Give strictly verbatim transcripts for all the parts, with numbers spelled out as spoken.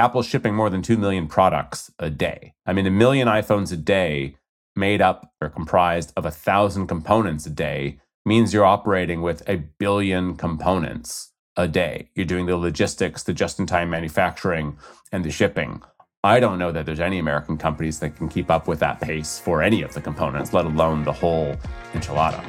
Apple's shipping more than two million products a day. I mean, a million iPhones a day made up or comprised of a thousand components a day means you're operating with a billion components a day. You're doing the logistics, the just-in-time manufacturing, and the shipping. I don't know that there's any American companies that can keep up with that pace for any of the components, let alone the whole enchilada.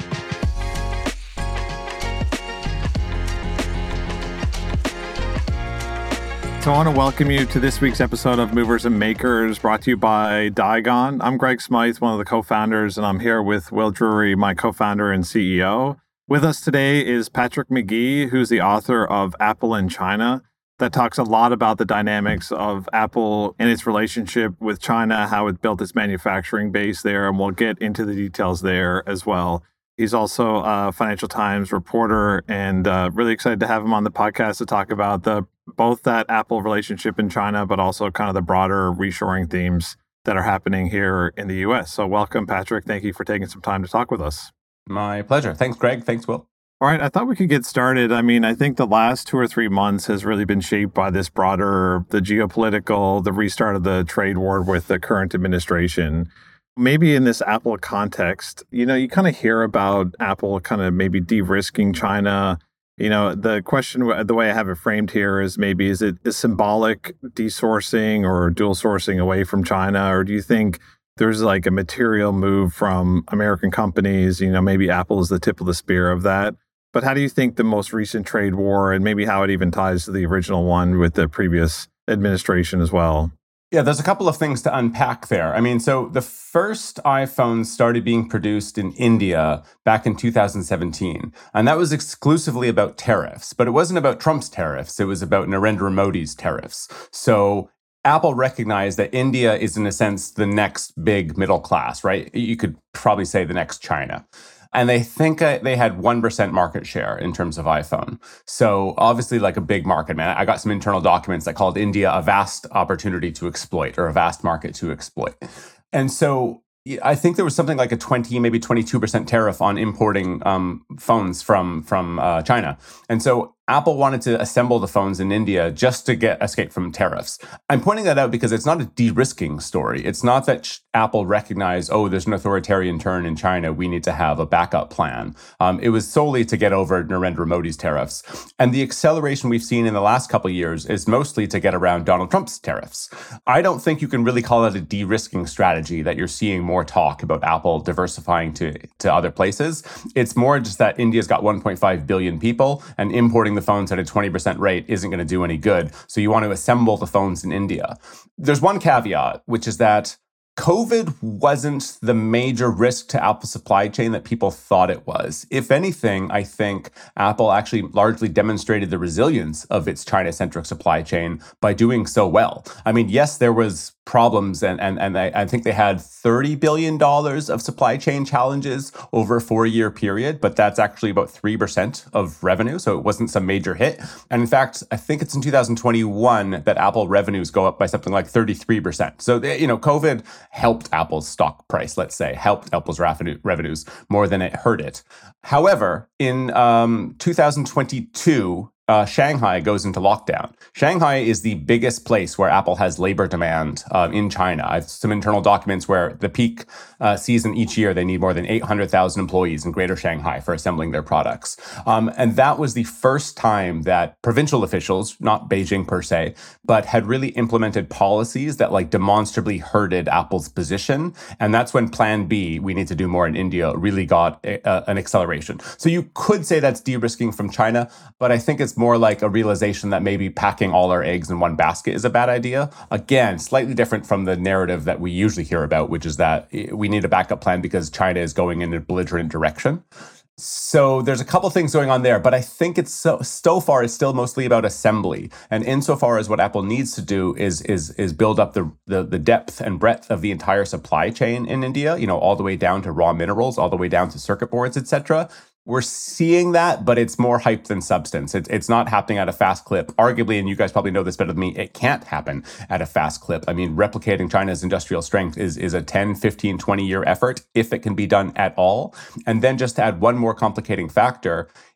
So I want to welcome you to this week's episode of Movers and Makers, brought to you by Diagon. I'm Greg Smythe, one of the co-founders, and I'm here with Will Drury, my co-founder and C E O. With us today is Patrick McGee, who's the author of Apple in China, that talks a lot about the dynamics of Apple and its relationship with China, how it built its manufacturing base there, and we'll get into the details there as well. He's also a Financial Times reporter, and uh, really excited to have him on the podcast to talk about the both that Apple relationship in China, but also kind of the broader reshoring themes that are happening here in the U S. So welcome, Patrick. Thank you for taking some time to talk with us. My pleasure. Thanks, Greg. Thanks, Will. All right. I thought we could get started. I mean, I think the last two or three months has really been shaped by this broader, the geopolitical, the restart of the trade war with the current administration. Maybe in this Apple context, you know, you kind of hear about Apple kind of maybe de-risking China. You know, the question, the way I have it framed here is maybe, is it a symbolic desourcing or dual sourcing away from China? Or do you think there's like a material move from American companies? You know, maybe Apple is the tip of the spear of that. But how do you think the most recent trade war, and maybe how it even ties to the original one with the previous administration as well? Yeah, there's a couple of things to unpack there. I mean, so the first iPhones started being produced in India back in two thousand seventeen. And that was exclusively about tariffs. But it wasn't about Trump's tariffs. It was about Narendra Modi's tariffs. So Apple recognized that India is, in a sense, the next big middle class, right? You could probably say the next China. And they think uh, they had one percent market share in terms of iPhone. So obviously like a big market, man. I got some internal documents that called India a vast opportunity to exploit, or a vast market to exploit. And so I think there was something like a twenty, maybe twenty-two percent tariff on importing um, phones from, from uh, China. And so Apple wanted to assemble the phones in India just to get escape from tariffs. I'm pointing that out because it's not a de-risking story. It's not that Apple recognized, oh, there's an authoritarian turn in China, we need to have a backup plan. Um, it was solely to get over Narendra Modi's tariffs. And the acceleration we've seen in the last couple of years is mostly to get around Donald Trump's tariffs. I don't think you can really call it a de-risking strategy that you're seeing more talk about Apple diversifying to, to other places. It's more just that India's got one point five billion people, and importing the phones at a twenty percent rate isn't going to do any good. So you want to assemble the phones in India. There's one caveat, which is that COVID wasn't the major risk to Apple's supply chain that people thought it was. If anything, I think Apple actually largely demonstrated the resilience of its China-centric supply chain by doing so well. I mean, yes, there was problems, and and and I, I think they had thirty billion dollars of supply chain challenges over a four-year period, but that's actually about three percent of revenue, so it wasn't some major hit. And in fact, I think it's in two thousand twenty-one that Apple revenues go up by something like thirty-three percent. So, you know, COVID helped Apple's stock price, let's say, helped Apple's revenue, revenues more than it hurt it. However, in um, two thousand twenty-two, Uh, Shanghai goes into lockdown. Shanghai is the biggest place where Apple has labor demand uh, in China. I have some internal documents where the peak uh, season each year, they need more than eight hundred thousand employees in Greater Shanghai for assembling their products. Um, and that was the first time that provincial officials, not Beijing per se, but had really implemented policies that like demonstrably hurted Apple's position. And that's when Plan B, we need to do more in India, really got a, a, an acceleration. So you could say that's de-risking from China, but I think it's more like a realization that maybe packing all our eggs in one basket is a bad idea. Again, slightly different from the narrative that we usually hear about, which is that we need a backup plan because China is going in a belligerent direction. So there's a couple things going on there, but I think it's so, so far it's still mostly about assembly. And insofar as what Apple needs to do is is is build up the, the the depth and breadth of the entire supply chain in India, you know, all the way down to raw minerals, all the way down to circuit boards, et cetera. We're seeing that, but it's more hype than substance. It, it's not happening at a fast clip. Arguably, and you guys probably know this better than me, it can't happen at a fast clip. I mean, replicating China's industrial strength is, is a ten, fifteen, twenty year effort, if it can be done at all. And then just to add one more complicating factor,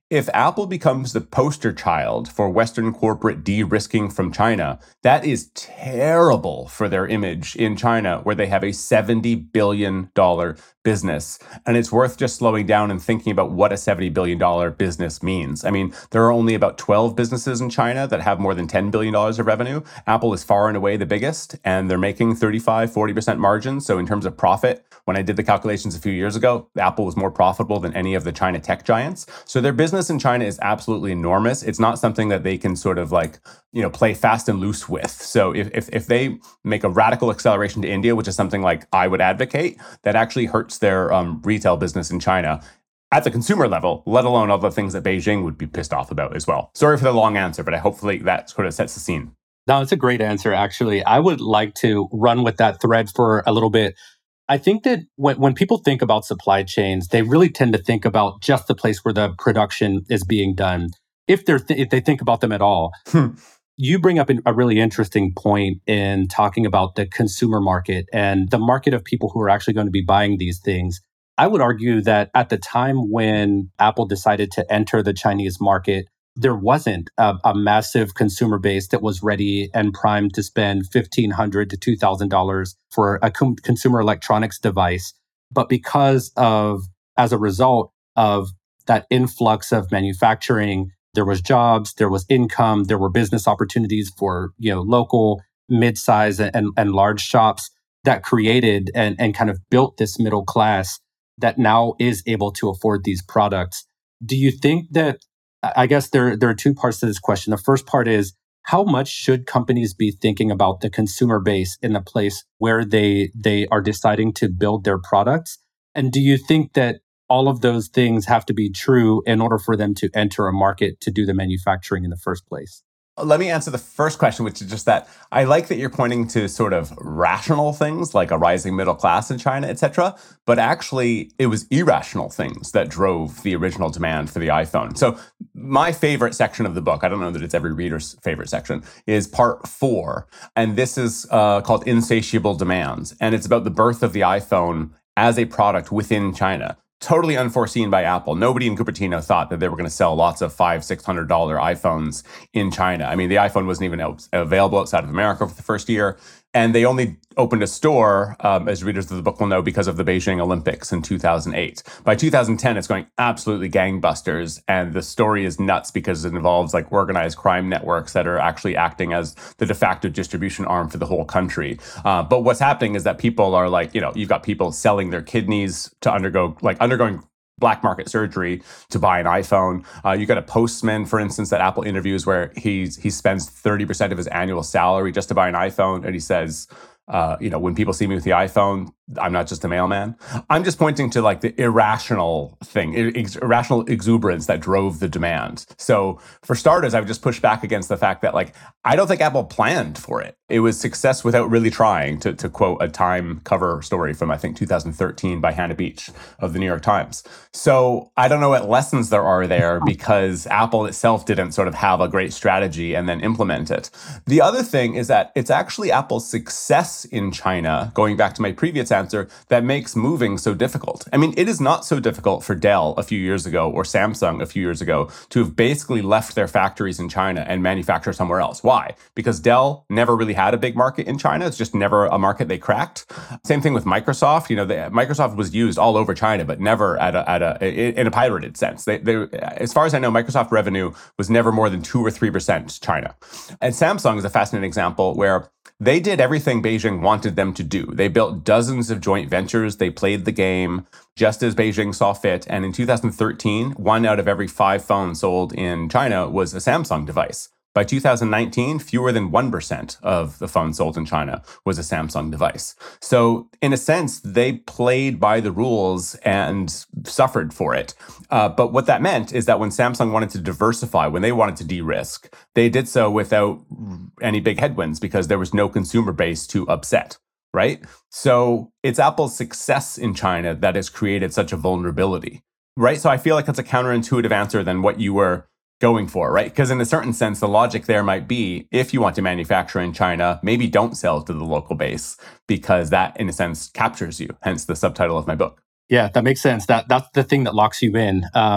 if Apple becomes the poster child for Western corporate de-risking from China, that is terrible for their image in China, where they have a seventy billion dollars business. And it's worth just slowing down and thinking about what a seventy billion dollars business means. I mean, there are only about twelve businesses in China that have more than ten billion dollars of revenue. Apple is far and away the biggest, and they're making thirty-five, forty percent margins. So in terms of profit, when I did the calculations a few years ago, Apple was more profitable than any of the China tech giants. So their business in China is absolutely enormous. It's not something that they can sort of like, you know, play fast and loose with. So if, if, if they make a radical acceleration to India, which is something like I would advocate, that actually hurts their um, retail business in China at the consumer level, let alone all the things that Beijing would be pissed off about as well. Sorry for the long answer, but I hopefully that sort of sets the scene. No, it's a great answer, actually. I would like to run with that thread for a little bit. I think that when, when people think about supply chains, they really tend to think about just the place where the production is being done, if they're th- if they think about them at all. Hmm. You bring up a really interesting point in talking about the consumer market and the market of people who are actually going to be buying these things. I would argue that at the time when Apple decided to enter the Chinese market, there wasn't a, a massive consumer base that was ready and primed to spend fifteen hundred dollars to two thousand dollars for a com- consumer electronics device. But because of, as a result of that influx of manufacturing, there was jobs, there was income, there were business opportunities for, you know, local, mid-size and, and large shops that created and, and kind of built this middle class that now is able to afford these products. Do you think that, I guess there, there are two parts to this question. The first part is, how much should companies be thinking about the consumer base in the place where they they are deciding to build their products? And do you think that all of those things have to be true in order for them to enter a market to do the manufacturing in the first place? Let me answer the first question, which is just that I like that you're pointing to sort of rational things like a rising middle class in China, et cetera. But actually, it was irrational things that drove the original demand for the iPhone. So my favorite section of the book, I don't know that it's every reader's favorite section, is part four. And this is uh, called Insatiable Demands. And it's about the birth of the iPhone as a product within China. Totally unforeseen by Apple. Nobody in Cupertino thought that they were going to sell lots of five, six hundred dollar iPhones in China. I mean, the iPhone wasn't even out, available outside of America for the first year, and they only opened a store, um, as readers of the book will know, because of the Beijing Olympics in two thousand eight. By two thousand ten, it's going absolutely gangbusters, and the story is nuts because it involves like organized crime networks that are actually acting as the de facto distribution arm for the whole country. Uh, but what's happening is that people are like, you know, you've got people selling their kidneys to undergo like undergoing black market surgery to buy an iPhone. Uh, you got a postman, for instance, that Apple interviews where he's he spends thirty percent of his annual salary just to buy an iPhone. And he says, uh, you know, when people see me with the iPhone, I'm not just a mailman. I'm just pointing to like the irrational thing, ir- irrational exuberance that drove the demand. So for starters, I would just push back against the fact that like, I don't think Apple planned for it. It was success without really trying, to, to quote a Time cover story from, I think, two thousand thirteen by Hannah Beach of the New York Times. So I don't know what lessons there are there because Apple itself didn't sort of have a great strategy and then implement it. The other thing is that it's actually Apple's success in China, going back to my previous answer, that makes moving so difficult. I mean, it is not so difficult for Dell a few years ago or Samsung a few years ago to have basically left their factories in China and manufacture somewhere else. Why? Because Dell never really had a big market in China. It's just never a market they cracked. Same thing with Microsoft. You know, they, Microsoft was used all over China, but never at a, at a in a pirated sense. They, they, as far as I know, Microsoft revenue was never more than two or three percent China. And Samsung is a fascinating example where they did everything Beijing wanted them to do. They built dozens of joint ventures. They played the game just as Beijing saw fit. And in two thousand thirteen, one out of every five phones sold in China was a Samsung device. By two thousand nineteen, fewer than one percent of the phones sold in China was a Samsung device. So in a sense, they played by the rules and suffered for it. Uh, but what that meant is that when Samsung wanted to diversify, when they wanted to de-risk, they did so without any big headwinds because there was no consumer base to upset, right? So it's Apple's success in China that has created such a vulnerability, right? So I feel like that's a counterintuitive answer than what you were going for, right? Because in a certain sense, the logic there might be, if you want to manufacture in China, maybe don't sell to the local base because that, in a sense, captures you, hence the subtitle of my book. Yeah, that makes sense. That That's the thing that locks you in. Um,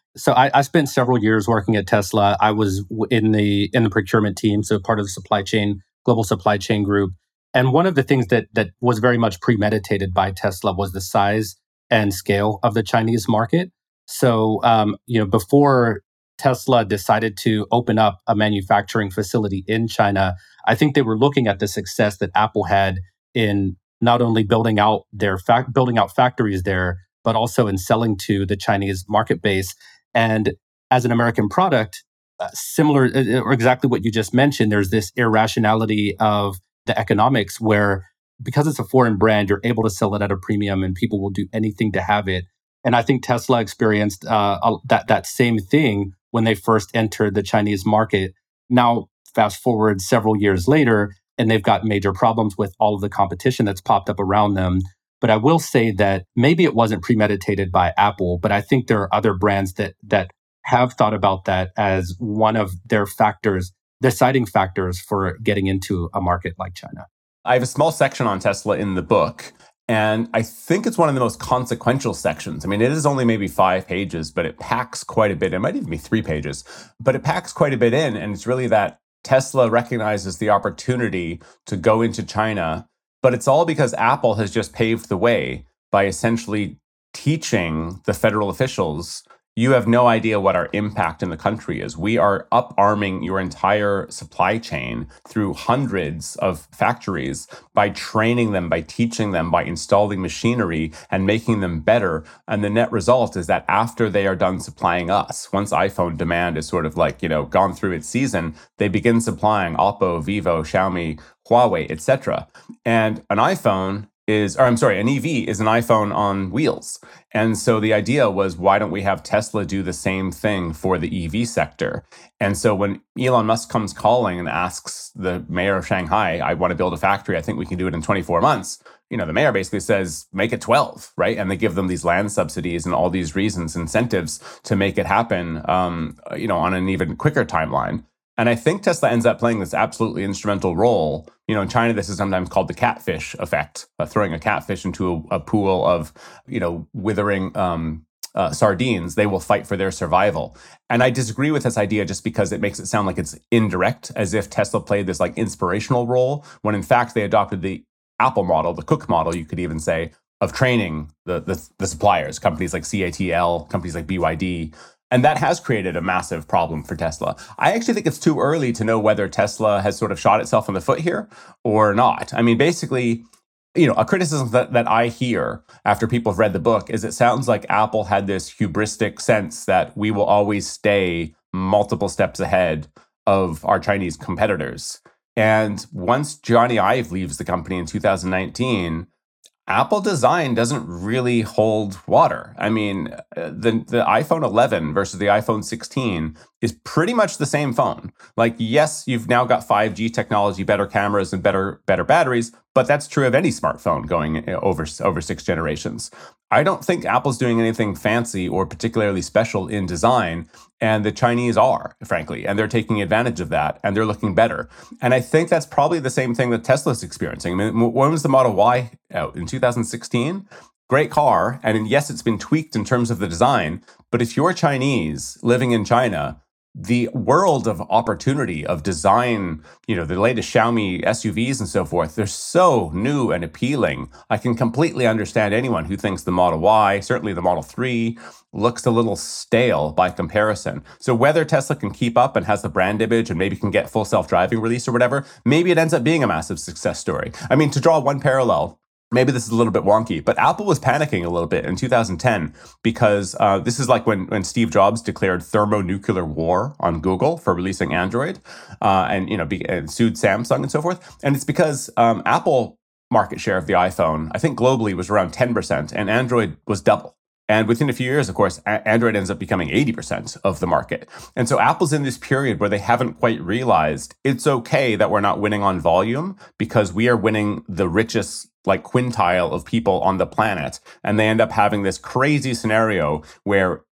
So I, I spent several years working at Tesla. I was in the in the procurement team, so part of the supply chain, global supply chain group. And one of the things that that was very much premeditated by Tesla was the size and scale of the Chinese market. So um, you know, before Tesla decided to open up a manufacturing facility in China, I think they were looking at the success that Apple had in not only building out their fac- building out factories there, but also in selling to the Chinese market base. And as an American product, uh, similar uh, or exactly what you just mentioned, there's this irrationality of the economics where because it's a foreign brand, you're able to sell it at a premium and people will do anything to have it. And I think Tesla experienced uh, a- that, that same thing when they first entered the Chinese market. Now, fast forward several years later, and they've got major problems with all of the competition that's popped up around them. But I will say that maybe it wasn't premeditated by Apple, but I think there are other brands that that have thought about that as one of their factors, deciding factors for getting into a market like China. I have a small section on Tesla in the book, and I think it's one of the most consequential sections. I mean, it is only maybe five pages, but it packs quite a bit. It might even be three pages, but it packs quite a bit in. And it's really that Tesla recognizes the opportunity to go into China, but it's all because Apple has just paved the way by essentially teaching the federal officials, you have no idea what our impact in the country is. We are up-arming your entire supply chain through hundreds of factories by training them, by teaching them, by installing machinery and making them better. And the net result is that after they are done supplying us, once iPhone demand is sort of like, you know, gone through its season, they begin supplying Oppo, Vivo, Xiaomi, Huawei, et cetera. And an iPhone is, or I'm sorry, an E V is an iPhone on wheels. And so the idea was, why don't we have Tesla do the same thing for the E V sector? And so when Elon Musk comes calling and asks the mayor of Shanghai, I want to build a factory, I think we can do it in twenty-four months. You know, the mayor basically says, make it twelve, right? And they give them these land subsidies and all these reasons, incentives to make it happen, um, you know, on an even quicker timeline. And I think Tesla ends up playing this absolutely instrumental role. You know, in China, this is sometimes called the catfish effect, uh, throwing a catfish into a, a pool of, you know, withering um, uh, sardines. They will fight for their survival. And I disagree with this idea just because it makes it sound like it's indirect, as if Tesla played this like inspirational role, when in fact they adopted the Apple model, the Cook model, you could even say, of training the, the, the suppliers, companies like C A T L, companies like B Y D. And that has created a massive problem for Tesla. I actually think it's too early to know whether Tesla has sort of shot itself in the foot here or not. I mean, basically, you know, a criticism that, that I hear after people have read the book is it sounds like Apple had this hubristic sense that we will always stay multiple steps ahead of our Chinese competitors. And once Johnny Ive leaves the company in two thousand nineteen, Apple design doesn't really hold water. I mean, the, the iPhone eleven versus the iPhone sixteen is pretty much the same phone. Like, yes, you've now got five G technology, better cameras, and better better batteries, but that's true of any smartphone going over, over six generations. I don't think Apple's doing anything fancy or particularly special in design, and the Chinese are, frankly, and they're taking advantage of that, and they're looking better. And I think that's probably the same thing that Tesla's experiencing. I mean, when was the Model Y out? In two thousand sixteen? Great car, and yes, it's been tweaked in terms of the design, but if you're Chinese living in China, the world of opportunity of design, you know, the latest Xiaomi S U Vs and so forth, they're so new and appealing. I can completely understand anyone who thinks the Model Y, certainly the Model three, looks a little stale by comparison. So whether Tesla can keep up and has the brand image and maybe can get full self-driving release or whatever, maybe it ends up being a massive success story. I mean, to draw one parallel, maybe this is a little bit wonky, but Apple was panicking a little bit in two thousand ten because uh, this is like when, when Steve Jobs declared thermonuclear war on Google for releasing Android, uh, and you know be, and sued Samsung and so forth. And it's because um, Apple market share of the iPhone, I think globally, was around ten percent, and Android was double. And within a few years, of course, a- Android ends up becoming eighty percent of the market. And so Apple's in this period where they haven't quite realized it's okay that we're not winning on volume because we are winning the richest like quintile of people on the planet. And they end up having this crazy scenario where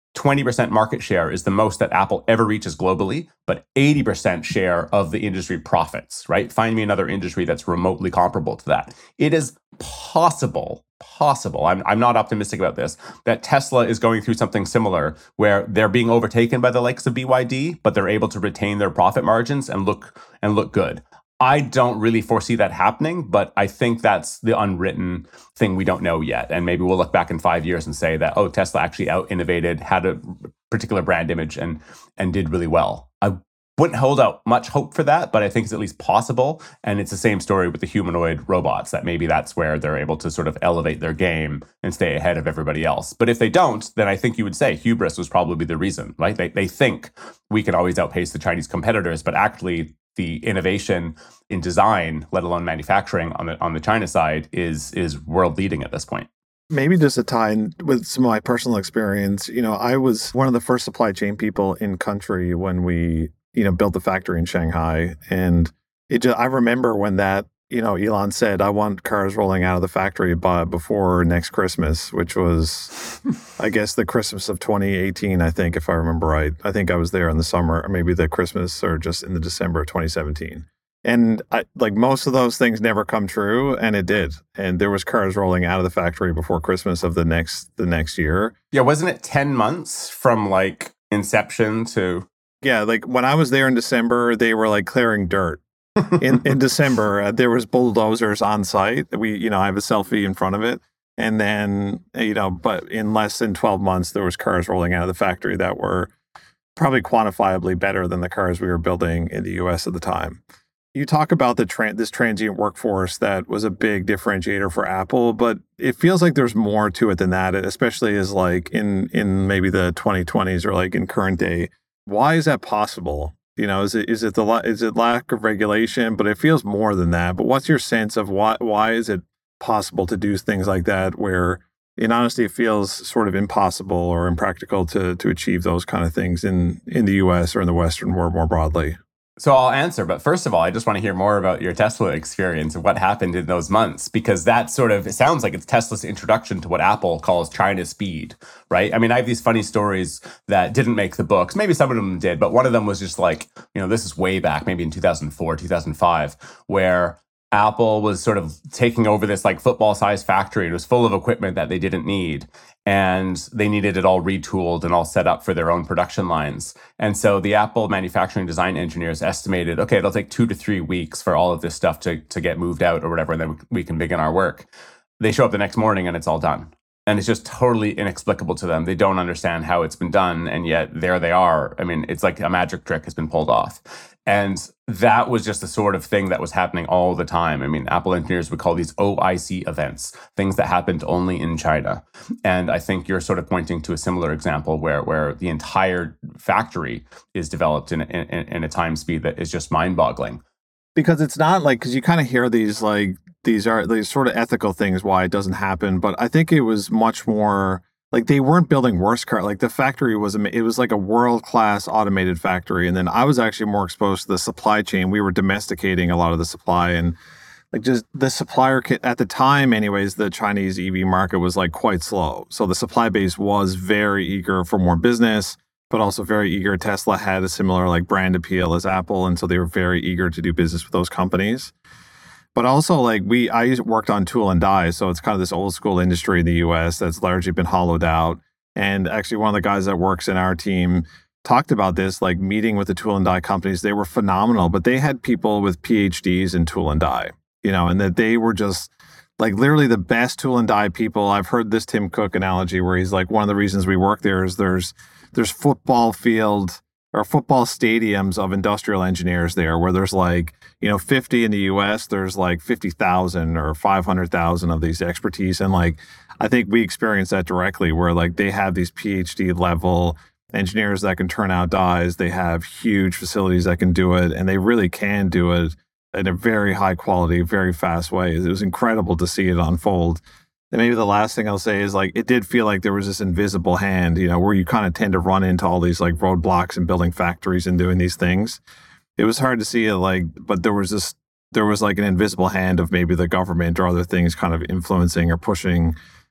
twenty percent market share is the most that Apple ever reaches globally, but eighty percent share of the industry profits, right? Find me another industry that's remotely comparable to that. It is possible, possible, I'm, I'm not optimistic about this, that Tesla is going through something similar where they're being overtaken by the likes of B Y D, but they're able to retain their profit margins and look and look good. I don't really foresee that happening, but I think that's the unwritten thing we don't know yet. And maybe we'll look back in five years and say that, oh, Tesla actually out-innovated, had a particular brand image and and did really well. I wouldn't hold out much hope for that, but I think it's at least possible. And it's the same story with the humanoid robots, that maybe that's where they're able to sort of elevate their game and stay ahead of everybody else. But if they don't, then I think you would say hubris was probably the reason, right? They, they think we can always outpace the Chinese competitors, but actually the innovation in design, let alone manufacturing on the on the China side, is is world leading at this point. Maybe just to tie in with some of my personal experience, you know, I was one of the first supply chain people in country when we, you know, built the factory in Shanghai. And it just, I remember when that, you know, Elon said, I want cars rolling out of the factory by before next Christmas, which was, I guess, the Christmas of twenty eighteen, I think, if I remember right. I think I was there in the summer, or maybe the Christmas or just in the December of twenty seventeen. And I, like most of those things never come true, and it did. And there was cars rolling out of the factory before Christmas of the next the next year. Yeah, wasn't it ten months from like inception to? Yeah, like when I was there in December, they were like clearing dirt. in in December, uh, there was bulldozers on site. We, you know, I have a selfie in front of it. And then, you know, but in less than twelve months, there was cars rolling out of the factory that were probably quantifiably better than the cars we were building in the U S at the time. You talk about the tra- this transient workforce that was a big differentiator for Apple, but it feels like there's more to it than that, especially as like in in maybe the twenty twenties or like in current day. Why is that possible? You know, is it is it the is it lack of regulation? But it feels more than that. But what's your sense of why why is it possible to do things like that, where in honesty it feels sort of impossible or impractical to to achieve those kind of things in in the U S or in the Western world more broadly? So I'll answer, but first of all, I just want to hear more about your Tesla experience and what happened in those months, because that sort of, it sounds like it's Tesla's introduction to what Apple calls China speed, right? I mean, I have these funny stories that didn't make the books. Maybe some of them did, but one of them was just like, you know, this is way back, maybe in two thousand four, two thousand five, where Apple was sort of taking over this like football-sized factory. It was full of equipment that they didn't need, and they needed it all retooled and all set up for their own production lines. And so the Apple manufacturing design engineers estimated, okay, it'll take two to three weeks for all of this stuff to, to get moved out or whatever, and then we can begin our work. They show up the next morning and it's all done. And it's just totally inexplicable to them. They don't understand how it's been done, and yet there they are. I mean, it's like a magic trick has been pulled off. And that was just the sort of thing that was happening all the time. I mean, Apple engineers would call these O I C events, things that happened only in China. And I think you're sort of pointing to a similar example where, where the entire factory is developed in, in, in a time speed that is just mind-boggling. Because it's not like, because you kind of hear these like, these are these sort of ethical things why it doesn't happen. But I think it was much more like they weren't building worse cars. Like the factory was, it was like a world-class automated factory. And then I was actually more exposed to the supply chain. We were domesticating a lot of the supply, and like just the supplier kit at the time anyways, the Chinese E V market was like quite slow. So the supply base was very eager for more business, but also very eager. Tesla had a similar like brand appeal as Apple. And so they were very eager to do business with those companies. But also, like we, I worked on tool and die, so it's kind of this old school industry in the U S that's largely been hollowed out. And actually, one of the guys that works in our team talked about this, like meeting with the tool and die companies. They were phenomenal, but they had people with P H Ds in tool and die, you know, and that they were just like literally the best tool and die people. I've heard this Tim Cook analogy where he's like, one of the reasons we work there is there's there's football field or football stadiums of industrial engineers there, where there's like, you know, fifty in the U S, there's like fifty thousand or five hundred thousand of these expertise. And like, I think we experience that directly, where like they have these P H D level engineers that can turn out dies. They have huge facilities that can do it, and they really can do it in a very high quality, very fast way. It was incredible to see it unfold. And maybe the last thing I'll say is like, it did feel like there was this invisible hand, you know, where you kind of tend to run into all these like roadblocks and building factories and doing these things. It was hard to see it like, but there was this, there was like an invisible hand of maybe the government or other things kind of influencing or pushing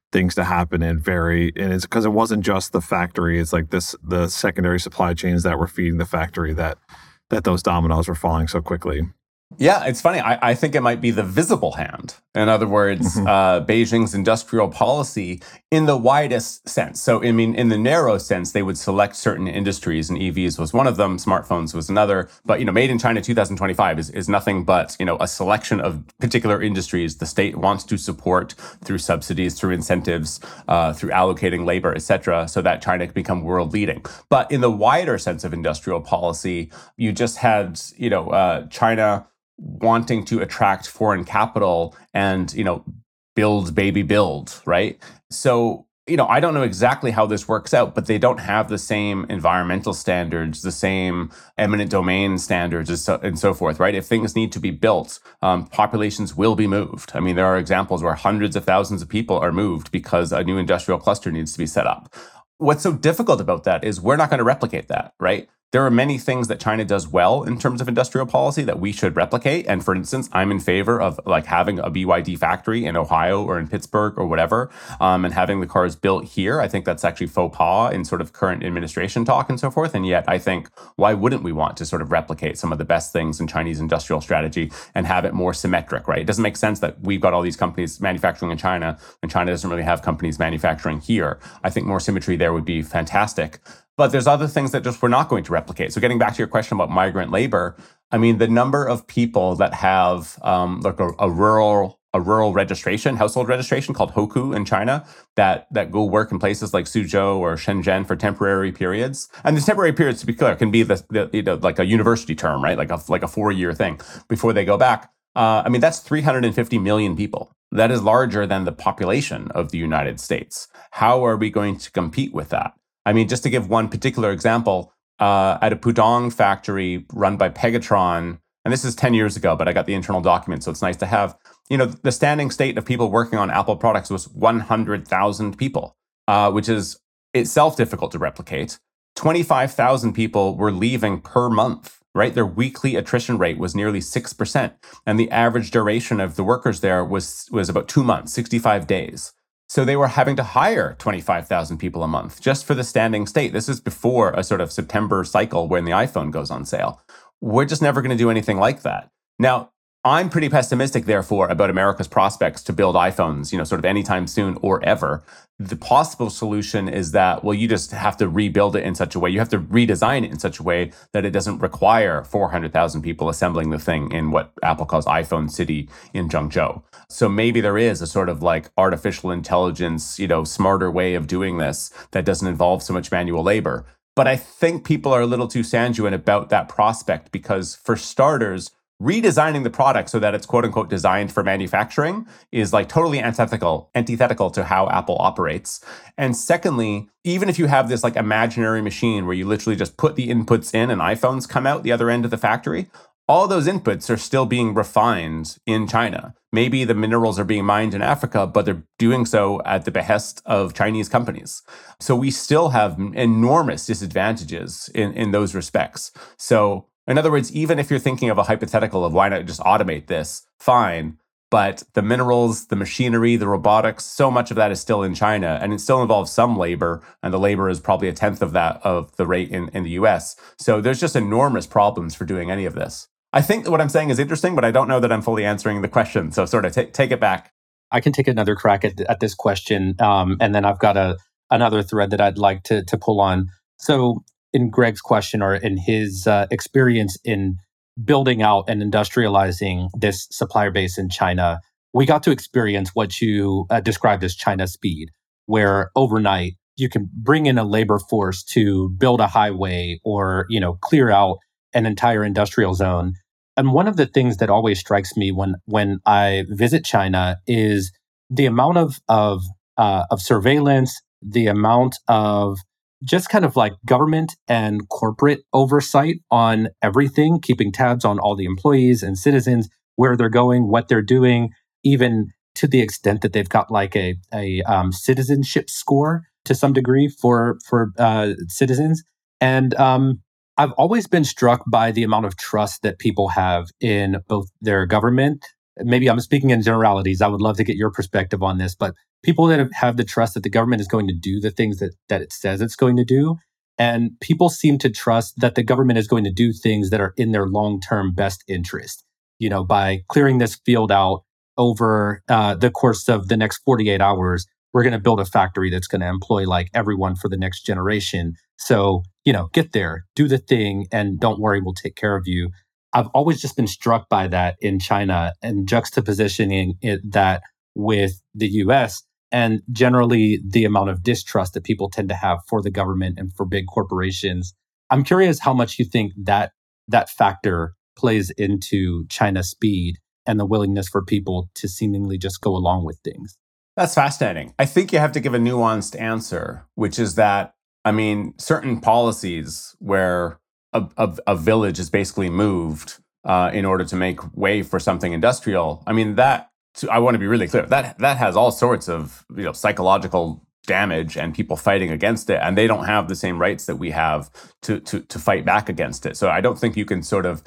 things to happen in very, and it's because it wasn't just the factory. It's like this, the secondary supply chains that were feeding the factory that, that those dominoes were falling so quickly. Yeah, it's funny. I, I think it might be the visible hand. In other words, mm-hmm. uh, Beijing's industrial policy in the widest sense. So, I mean, in the narrow sense, they would select certain industries, and E Vs was one of them, smartphones was another. But, you know, Made in China twenty twenty-five is, is nothing but, you know, a selection of particular industries the state wants to support through subsidies, through incentives, uh, through allocating labor, et cetera, so that China can become world leading. But in the wider sense of industrial policy, you just had, you know, uh, China wanting to attract foreign capital and, you know, build, baby, build, right? So, you know, I don't know exactly how this works out, but they don't have the same environmental standards, the same eminent domain standards, and so, and so forth, right? If things need to be built, um, populations will be moved. I mean, there are examples where hundreds of thousands of people are moved because a new industrial cluster needs to be set up. What's so difficult about that is we're not going to replicate that, right? There are many things that China does well in terms of industrial policy that we should replicate. And for instance, I'm in favor of like having a B Y D factory in Ohio or in Pittsburgh or whatever, um, and having the cars built here. I think that's actually faux pas in sort of current administration talk and so forth. And yet I think, why wouldn't we want to sort of replicate some of the best things in Chinese industrial strategy and have it more symmetric, right? It doesn't make sense that we've got all these companies manufacturing in China and China doesn't really have companies manufacturing here. I think more symmetry there would be fantastic. But there's other things that just we're not going to replicate. So getting back to your question about migrant labor, I mean, the number of people that have um, like a, a rural a rural registration, household registration called Hoku in China, that that go work in places like Suzhou or Shenzhen for temporary periods. And these temporary periods, to be clear, can be the, the you know like a university term, right? Like a like a four year thing before they go back. Uh, I mean, that's three hundred fifty million people. That is larger than the population of the United States. How are we going to compete with that? I mean, just to give one particular example, uh, at a Pudong factory run by Pegatron, and this is ten years ago, but I got the internal document, so it's nice to have, you know, the standing state of people working on Apple products was one hundred thousand people, uh, which is itself difficult to replicate. twenty-five thousand people were leaving per month, right? Their weekly attrition rate was nearly six percent. And the average duration of the workers there was, was about two months, sixty-five days. So they were having to hire twenty-five thousand people a month just for the standing state. This is before a sort of September cycle when the iPhone goes on sale. We're just never going to do anything like that. Now, I'm pretty pessimistic, therefore, about America's prospects to build iPhones, you know, sort of anytime soon or ever. The possible solution is that, well, you just have to rebuild it in such a way, you have to redesign it in such a way that it doesn't require four hundred thousand people assembling the thing in what Apple calls iPhone City in Zhengzhou. So maybe there is a sort of like artificial intelligence, you know, smarter way of doing this that doesn't involve so much manual labor. But I think people are a little too sanguine about that prospect because, for starters, redesigning the product so that it's quote unquote designed for manufacturing is like totally antithetical, antithetical to how Apple operates. And secondly, even if you have this like imaginary machine where you literally just put the inputs in and iPhones come out the other end of the factory, all those inputs are still being refined in China. Maybe the minerals are being mined in Africa, but they're doing so at the behest of Chinese companies. So we still have enormous disadvantages in, in those respects. So in other words, even if you're thinking of a hypothetical of why not just automate this, fine. But the minerals, the machinery, the robotics, so much of that is still in China, and it still involves some labor, and the labor is probably a tenth of that of the rate in, in the U S. So there's just enormous problems for doing any of this. I think that what I'm saying is interesting, but I don't know that I'm fully answering the question. So sort of t- take it back. I can take another crack at, at this question, um, and then I've got a another thread that I'd like to to pull on. So in Greg's question, or in his uh, experience in building out and industrializing this supplier base in China, we got to experience what you uh, described as China speed, where overnight you can bring in a labor force to build a highway or, you know, clear out an entire industrial zone. And one of the things that always strikes me when when I visit China is the amount of of uh, of surveillance, the amount of just kind of like government and corporate oversight on everything, keeping tabs on all the employees and citizens, where they're going, what they're doing, even to the extent that they've got like a a um, citizenship score to some degree for for uh, citizens. And um, I've always been struck by the amount of trust that people have in both their government. Maybe I'm speaking in generalities. I would love to get your perspective on this, but people that have, have the trust that the government is going to do the things that, that it says it's going to do. And people seem to trust that the government is going to do things that are in their long-term best interest. You know, by clearing this field out over uh, the course of the next forty-eight hours, we're going to build a factory that's going to employ like everyone for the next generation. So, you know, get there, do the thing, and don't worry, we'll take care of you. I've always just been struck by that in China and juxtapositioning it, that with the U S and generally the amount of distrust that people tend to have for the government and for big corporations. I'm curious how much you think that that factor plays into China's speed and the willingness for people to seemingly just go along with things. That's fascinating. I think you have to give a nuanced answer, which is that, I mean, certain policies where a, a, a village is basically moved uh, in order to make way for something industrial, I mean, that, I want to be really clear, that that has all sorts of, you know, psychological damage and people fighting against it, and they don't have the same rights that we have to to to fight back against it. So I don't think you can sort of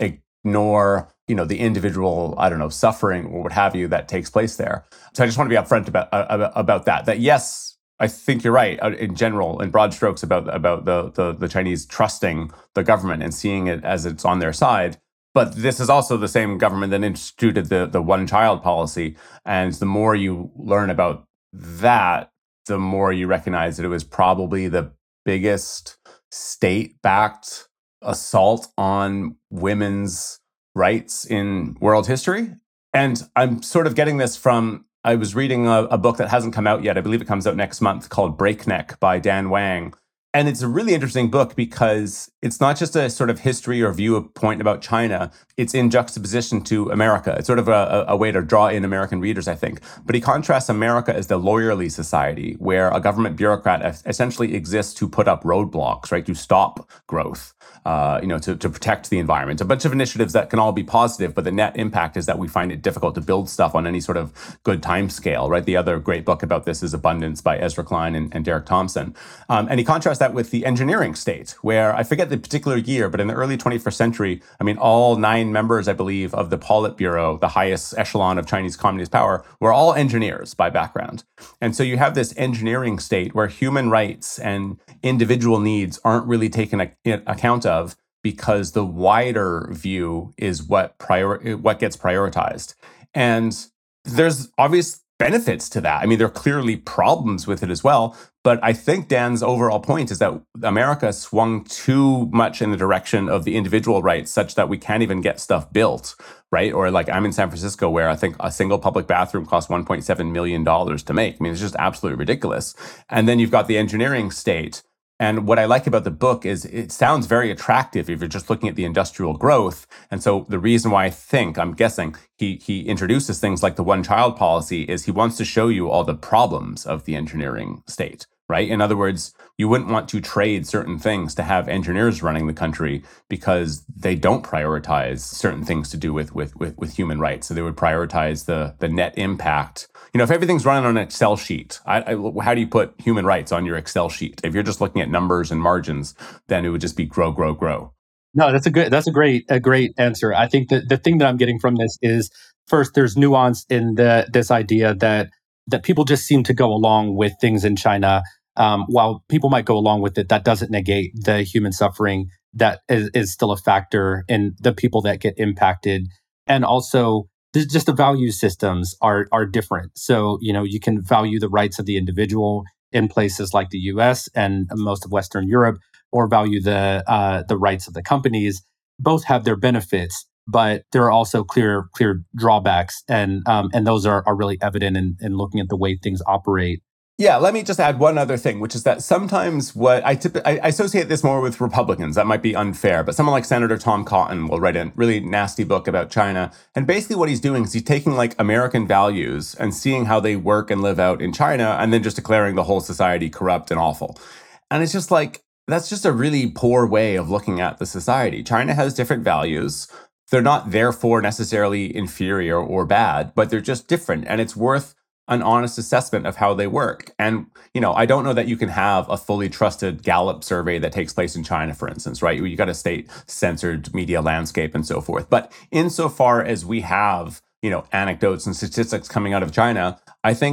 ignore, you know, the individual, I don't know, suffering or what have you that takes place there. So I just want to be upfront about uh, about that. That yes, I think you're right uh, in general, in broad strokes, about about the, the the Chinese trusting the government and seeing it as it's on their side. But this is also the same government that instituted the the one-child policy, and the more you learn about that, the more you recognize that it was probably the biggest state-backed assault on women's rights in world history. And I'm sort of getting this from, I was reading a, a book that hasn't come out yet. I believe it comes out next month, called Breakneck by Dan Wang. And it's a really interesting book because it's not just a sort of history or view point about China. It's in juxtaposition to America. It's sort of a, a way to draw in American readers, I think. But he contrasts America as the lawyerly society, where a government bureaucrat essentially exists to put up roadblocks, right, to stop growth, uh, you know, to, to protect the environment. A bunch of initiatives that can all be positive, but the net impact is that we find it difficult to build stuff on any sort of good time scale, right? The other great book about this is Abundance by Ezra Klein and, and Derek Thompson. Um, and he contrasts that with the engineering state, where I forget the particular year, but in the early twenty-first century, I mean, all nine members, I believe, of the Politburo, the highest echelon of Chinese communist power, were all engineers by background. And so you have this engineering state where human rights and individual needs aren't really taken a- account of, because the wider view is what prior what gets prioritized. And there's obvious benefits to that. I mean, there are clearly problems with it as well. But I think Dan's overall point is that America swung too much in the direction of the individual rights, such that we can't even get stuff built, right? Or like I'm in San Francisco, where I think a single public bathroom costs one point seven million dollars to make. I mean, it's just absolutely ridiculous. And then you've got the engineering state. And what I like about the book is it sounds very attractive if you're just looking at the industrial growth. And so the reason why I think, I'm guessing, he he introduces things like the one-child policy is he wants to show you all the problems of the engineering state, right? In other words, you wouldn't want to trade certain things to have engineers running the country, because they don't prioritize certain things to do with with with, with human rights. So they would prioritize the the net impact. You know, if everything's running on an Excel sheet, I, I, how do you put human rights on your Excel sheet? If you're just looking at numbers and margins, then it would just be grow, grow, grow. No, that's a good, that's a great, a great answer. I think that the thing that I'm getting from this is, first, there's nuance in the this idea that that people just seem to go along with things in China. Um, while people might go along with it, that doesn't negate the human suffering that is, is still a factor in the people that get impacted. And also, just the value systems are are different. So, you know, you can value the rights of the individual in places like the U S and most of Western Europe, or value the uh, the rights of the companies. Both have their benefits, but there are also clear clear drawbacks, and um, and those are are really evident in, in looking at the way things operate. Yeah, let me just add one other thing, which is that sometimes what I, tip- I associate this more with Republicans. That might be unfair, but someone like Senator Tom Cotton will write a really nasty book about China. And basically what he's doing is he's taking like American values and seeing how they work and live out in China, and then just declaring the whole society corrupt and awful. And it's just like, that's just a really poor way of looking at the society. China has different values. They're not therefore necessarily inferior or bad, but they're just different. And it's worth an honest assessment of how they work. And, you know, I don't know that you can have a fully trusted Gallup survey that takes place in China, for instance, right? You got a state-censored media landscape and so forth. But insofar as we have, you know, anecdotes and statistics coming out of China, I think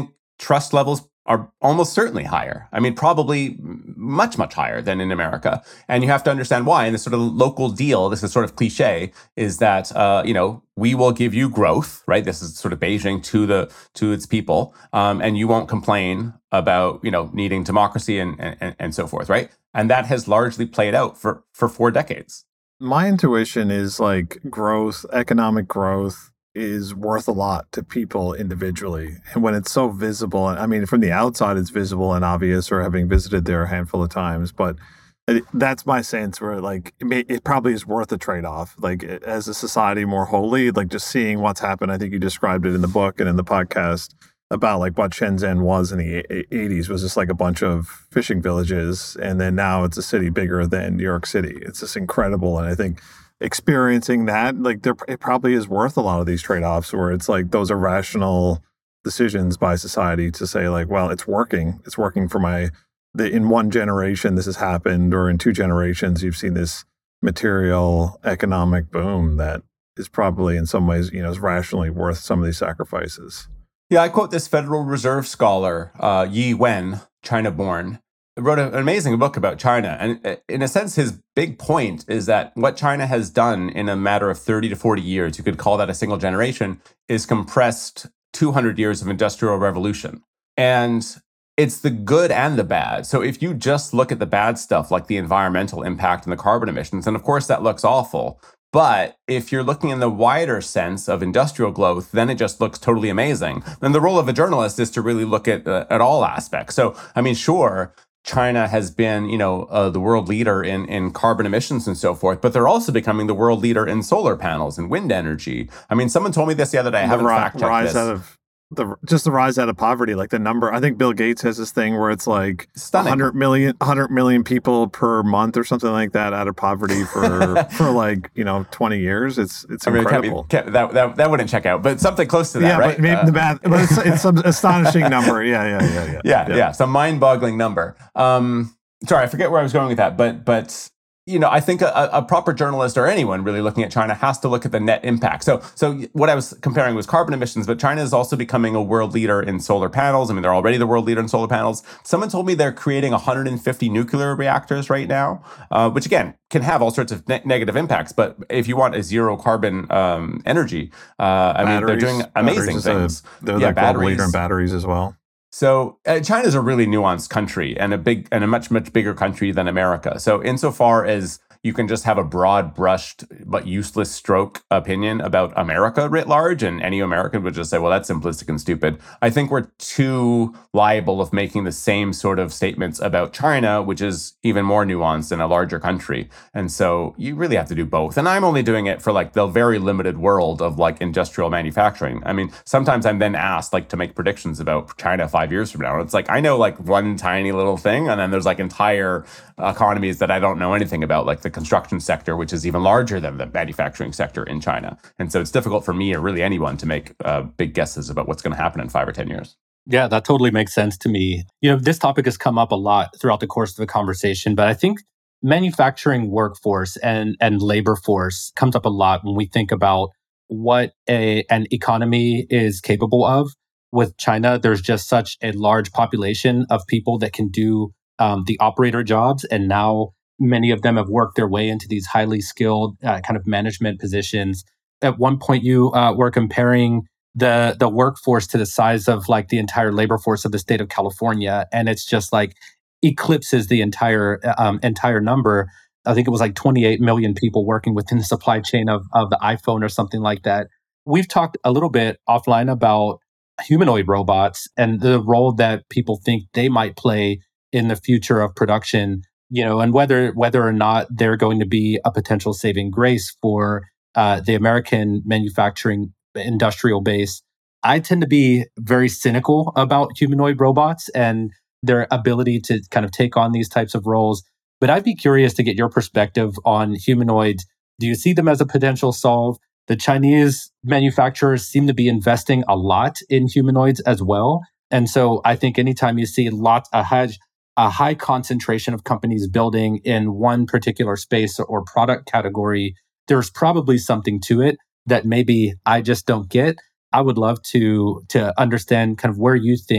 trust levels are almost certainly higher. I mean, probably much, much higher than in America. And you have to understand why. And the sort of local deal, this is sort of cliche, is that, uh, you know, we will give you growth, right? This is sort of Beijing to the to its people. Um, and you won't complain about, you know, needing democracy and, and, and so forth, right? And that has largely played out for, for four decades. My intuition is like growth, economic growth, is worth a lot to people individually. And when it's so visible, I mean, from the outside, it's visible and obvious, or having visited there a handful of times, but it, that's my sense where like, it, may, it probably is worth a trade-off. Like as a society more wholly, like just seeing what's happened. I think you described it in the book and in the podcast about like what Shenzhen was in the eighties was just like a bunch of fishing villages. And then now it's a city bigger than New York City. It's just incredible. And I think experiencing that, like there, it probably is worth a lot of these trade-offs where it's like those are rational decisions by society to say like, well, it's working. It's working for my, the, in one generation this has happened, or in two generations you've seen this material economic boom that is probably in some ways, you know, is rationally worth some of these sacrifices. Yeah, I quote this Federal Reserve scholar, uh, Yi Wen, China-born, wrote an amazing book about China. And in a sense, his big point is that what China has done in a matter of thirty to forty years, you could call that a single generation, is compressed two hundred years of industrial revolution. And it's the good and the bad. So if you just look at the bad stuff, like the environmental impact and the carbon emissions, and of course that looks awful. But if you're looking in the wider sense of industrial growth, then it just looks totally amazing. Then the role of a journalist is to really look at uh, at all aspects. So, I mean, sure, China has been, you know, uh, the world leader in, in carbon emissions and so forth, but they're also becoming the world leader in solar panels and wind energy. I mean, someone told me this the other day. I haven't fact checked this. Out of the just the rise out of poverty, like the number. I think Bill Gates has this thing where it's like Stunning. one hundred million, one hundred million people per month or something like that out of poverty for for like, you know, twenty years. It's it's I mean, incredible. It can't be, can't, that, that that wouldn't check out, but something close to that, yeah, right? But maybe uh, the math, but it's, it's some astonishing number. Yeah, yeah, yeah, yeah. Yeah, yeah, yeah. Some mind-boggling number. Um, sorry, I forget where I was going with that, but but. You know, I think a, a proper journalist or anyone really looking at China has to look at the net impact. So, so what I was comparing was carbon emissions, but China is also becoming a world leader in solar panels. I mean, they're already the world leader in solar panels. Someone told me they're creating one hundred fifty nuclear reactors right now, uh, which again can have all sorts of ne- negative impacts. But if you want a zero carbon um, energy, uh, I mean, they're doing amazing things. A, they're yeah, the global leader in batteries as well. So uh, China is a really nuanced country and a big and a much, much bigger country than America. So insofar as you can just have a broad brushed but useless stroke opinion about America writ large, and any American would just say, well, that's simplistic and stupid. I think we're too liable of making the same sort of statements about China, which is even more nuanced in a larger country. And so you really have to do both. And I'm only doing it for like the very limited world of like industrial manufacturing. I mean, sometimes I'm then asked like to make predictions about China five years from now. And it's like, I know like one tiny little thing, and then there's like entire economies that I don't know anything about, like the construction sector, which is even larger than the manufacturing sector in China. And so it's difficult for me or really anyone to make uh, big guesses about what's going to happen in five or ten years. Yeah, that totally makes sense to me. You know, this topic has come up a lot throughout the course of the conversation, but I think manufacturing workforce and, and labor force comes up a lot when we think about what a, an economy is capable of. With China, there's just such a large population of people that can do um, the operator jobs. And now many of them have worked their way into these highly skilled uh, kind of management positions. At one point, you uh, were comparing the the workforce to the size of like the entire labor force of the state of California, and it's just like eclipses the entire um, entire number. I think it was like twenty-eight million people working within the supply chain of of the iPhone or something like that. We've talked a little bit offline about humanoid robots and the role that people think they might play in the future of production. You know, and whether whether or not they're going to be a potential saving grace for uh, the American manufacturing industrial base. I tend to be very cynical about humanoid robots and their ability to kind of take on these types of roles. But I'd be curious to get your perspective on humanoids. Do you see them as a potential solve? The Chinese manufacturers seem to be investing a lot in humanoids as well. And so I think anytime you see lots a high, a high concentration of companies building in one particular space or product category, there's probably something to it that maybe I just don't get. I would love to to understand kind of where you think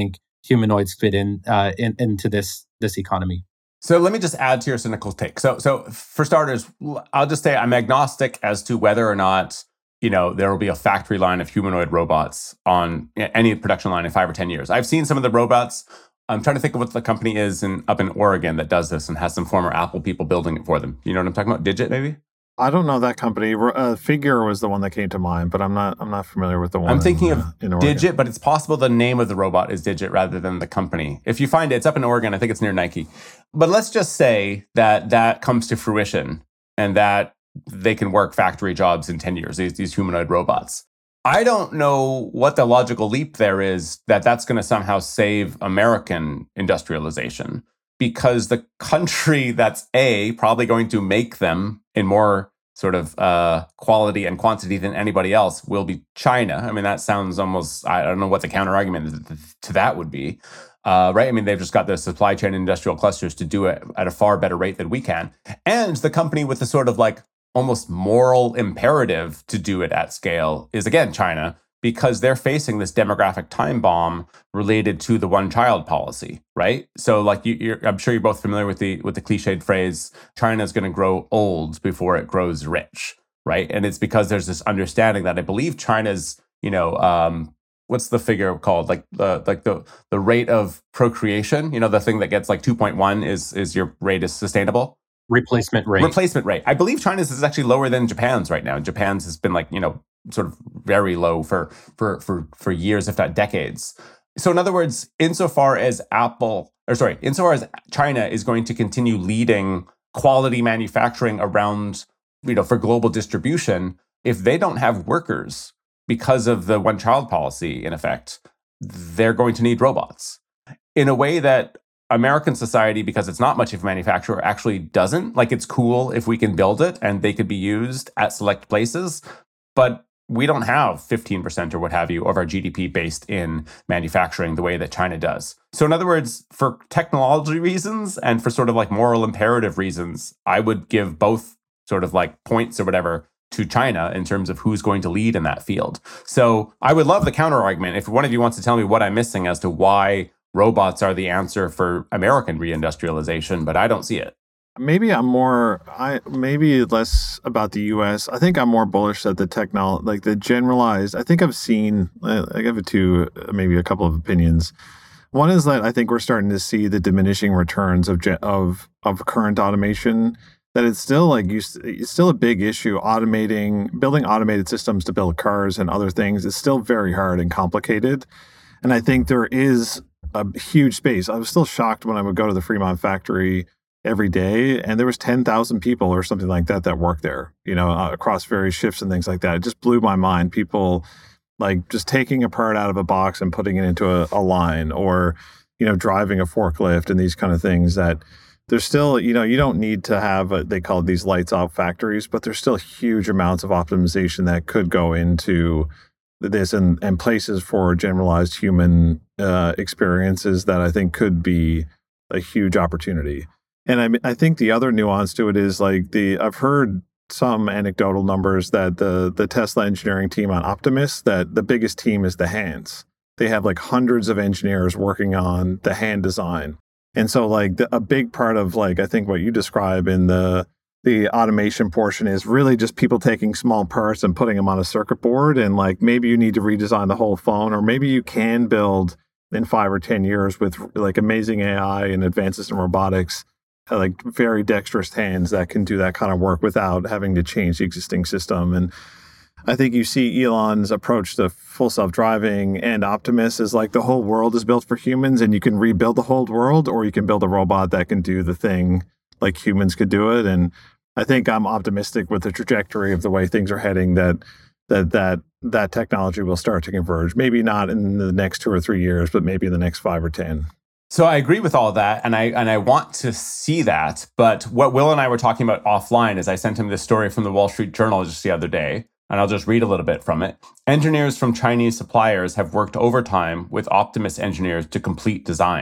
humanoids fit in, uh, in into this this economy. So let me just add to your cynical take. So, so for starters, I'll just say I'm agnostic as to whether or not, you know, there will be a factory line of humanoid robots on any production line in five or ten years. I've seen some of the robots. I'm trying to think of what the company is in up in Oregon that does this and has some former Apple people building it for them. You know what I'm talking about? Digit, maybe? I don't know that company. Uh, Figure was the one that came to mind, but I'm not. I'm not familiar with the one. I'm thinking in, of uh, in Oregon. Digit, but it's possible the name of the robot is Digit rather than the company. If you find it, it's up in Oregon. I think it's near Nike. But let's just say that that comes to fruition and that they can work factory jobs in ten years. These these humanoid robots. I don't know what the logical leap there is that that's going to somehow save American industrialization, because the country that's A, probably going to make them in more sort of uh, quality and quantity than anybody else will be China. I mean, that sounds almost, I don't know what the counter argument to that would be, uh, right? I mean, they've just got the supply chain industrial clusters to do it at a far better rate than we can. And the company with the sort of like almost moral imperative to do it at scale is, again, China, because they're facing this demographic time bomb related to the one-child policy, right? So, like, you, you're, I'm sure you're both familiar with the with the cliched phrase, China is going to grow old before it grows rich, right? And it's because there's this understanding that I believe China's, you know, um, what's the figure called? Like the like the the rate of procreation, you know, the thing that gets like two point one is is your rate is sustainable. Replacement rate. Replacement rate. I believe China's is actually lower than Japan's right now. Japan's has been like, you know, sort of very low for for for for years, if not decades. So in other words, insofar as Apple, or sorry, insofar as China is going to continue leading quality manufacturing around, you know, for global distribution, if they don't have workers because of the one-child policy, in effect, they're going to need robots in a way that American society, because it's not much of a manufacturer, actually doesn't. Like, it's cool if we can build it and they could be used at select places, but we don't have fifteen percent or what have you of our G D P based in manufacturing the way that China does. So in other words, for technology reasons and for sort of like moral imperative reasons, I would give both sort of like points or whatever to China in terms of who's going to lead in that field. So I would love the counter argument. If one of you wants to tell me what I'm missing as to why robots are the answer for American reindustrialization, but I don't see it. Maybe I'm more, I maybe less about the U S. I think I'm more bullish that the technology, like the generalized, I think I've seen, I give it to maybe a couple of opinions. One is that I think we're starting to see the diminishing returns of of of current automation, that it's still like, it's still a big issue. Automating, building automated systems to build cars and other things is still very hard and complicated. And I think there is a huge space. I was still shocked when I would go to the Fremont factory every day, and there was ten thousand people or something like that that worked there, you know, uh, across various shifts and things like that. It just blew my mind. People like just taking a part out of a box and putting it into a, a line, or, you know, driving a forklift and these kind of things. That there's still, you know, you don't need to have, a, they call these lights out factories, but there's still huge amounts of optimization that could go into this, and, and places for generalized human uh, experiences that I think could be a huge opportunity. And I, I think the other nuance to it is like the, I've heard some anecdotal numbers that the the Tesla engineering team on Optimus, that the biggest team is the hands. They have like hundreds of engineers working on the hand design. And so like the, a big part of like, I think what you describe in the the automation portion is really just people taking small parts and putting them on a circuit board. And like, maybe you need to redesign the whole phone, or maybe you can build in five or ten years with like amazing A I and advances in robotics, like very dexterous hands that can do that kind of work without having to change the existing system. And I think you see Elon's approach to full self-driving and Optimus is like the whole world is built for humans and you can rebuild the whole world, or you can build a robot that can do the thing like humans could do it. And I think I'm optimistic with the trajectory of the way things are heading that that that that technology will start to converge. Maybe not in the next two or three years, but maybe in the next five or ten. So I agree with all of that, and I and I want to see that. But what Will and I were talking about offline is I sent him this story from the Wall Street Journal just the other day, and I'll just read a little bit from it. Engineers from Chinese suppliers have worked overtime with Optimus engineers to complete designs.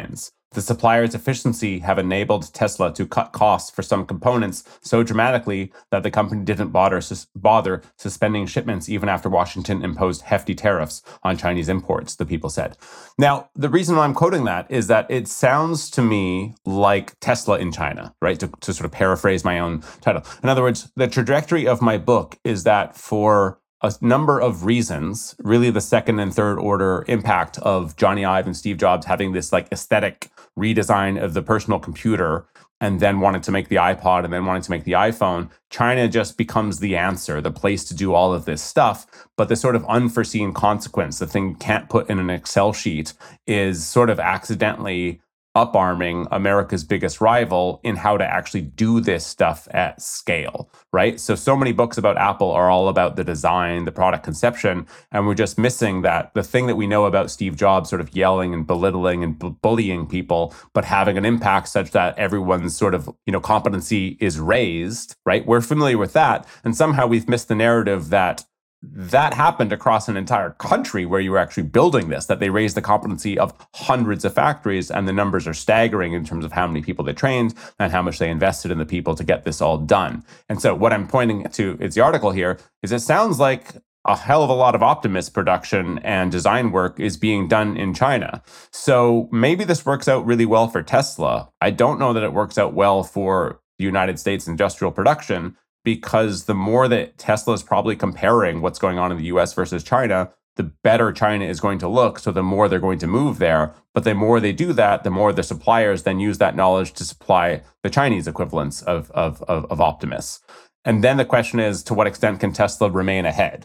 The supplier's efficiency have enabled Tesla to cut costs for some components so dramatically that the company didn't bother, sus- bother suspending shipments even after Washington imposed hefty tariffs on Chinese imports, the people said. Now, the reason why I'm quoting that is that it sounds to me like Tesla in China, right? To, to sort of paraphrase my own title. In other words, the trajectory of my book is that for a number of reasons, really the second and third order impact of Johnny Ive and Steve Jobs having this like aesthetic redesign of the personal computer and then wanted to make the iPod and then wanted to make the iPhone, China just becomes the answer, the place to do all of this stuff. But the sort of unforeseen consequence, the thing you can't put in an Excel sheet, is sort of accidentally up-arming America's biggest rival in how to actually do this stuff at scale, right? So, so many books about Apple are all about the design, the product conception, and we're just missing that the thing that we know about Steve Jobs sort of yelling and belittling and bu- bullying people, but having an impact such that everyone's sort of, you know, competency is raised, right? We're familiar with that. And somehow we've missed the narrative that that happened across an entire country where you were actually building this, that they raised the competency of hundreds of factories, and the numbers are staggering in terms of how many people they trained and how much they invested in the people to get this all done. And so what I'm pointing to, it's the article here, is it sounds like a hell of a lot of Optimus production and design work is being done in China. So maybe this works out really well for Tesla. I don't know that it works out well for the United States industrial production, because the more that Tesla is probably comparing what's going on in the U S versus China, the better China is going to look. So the more they're going to move there. But the more they do that, the more the suppliers then use that knowledge to supply the Chinese equivalents of, of, of, of Optimus. And then the question is, to what extent can Tesla remain ahead?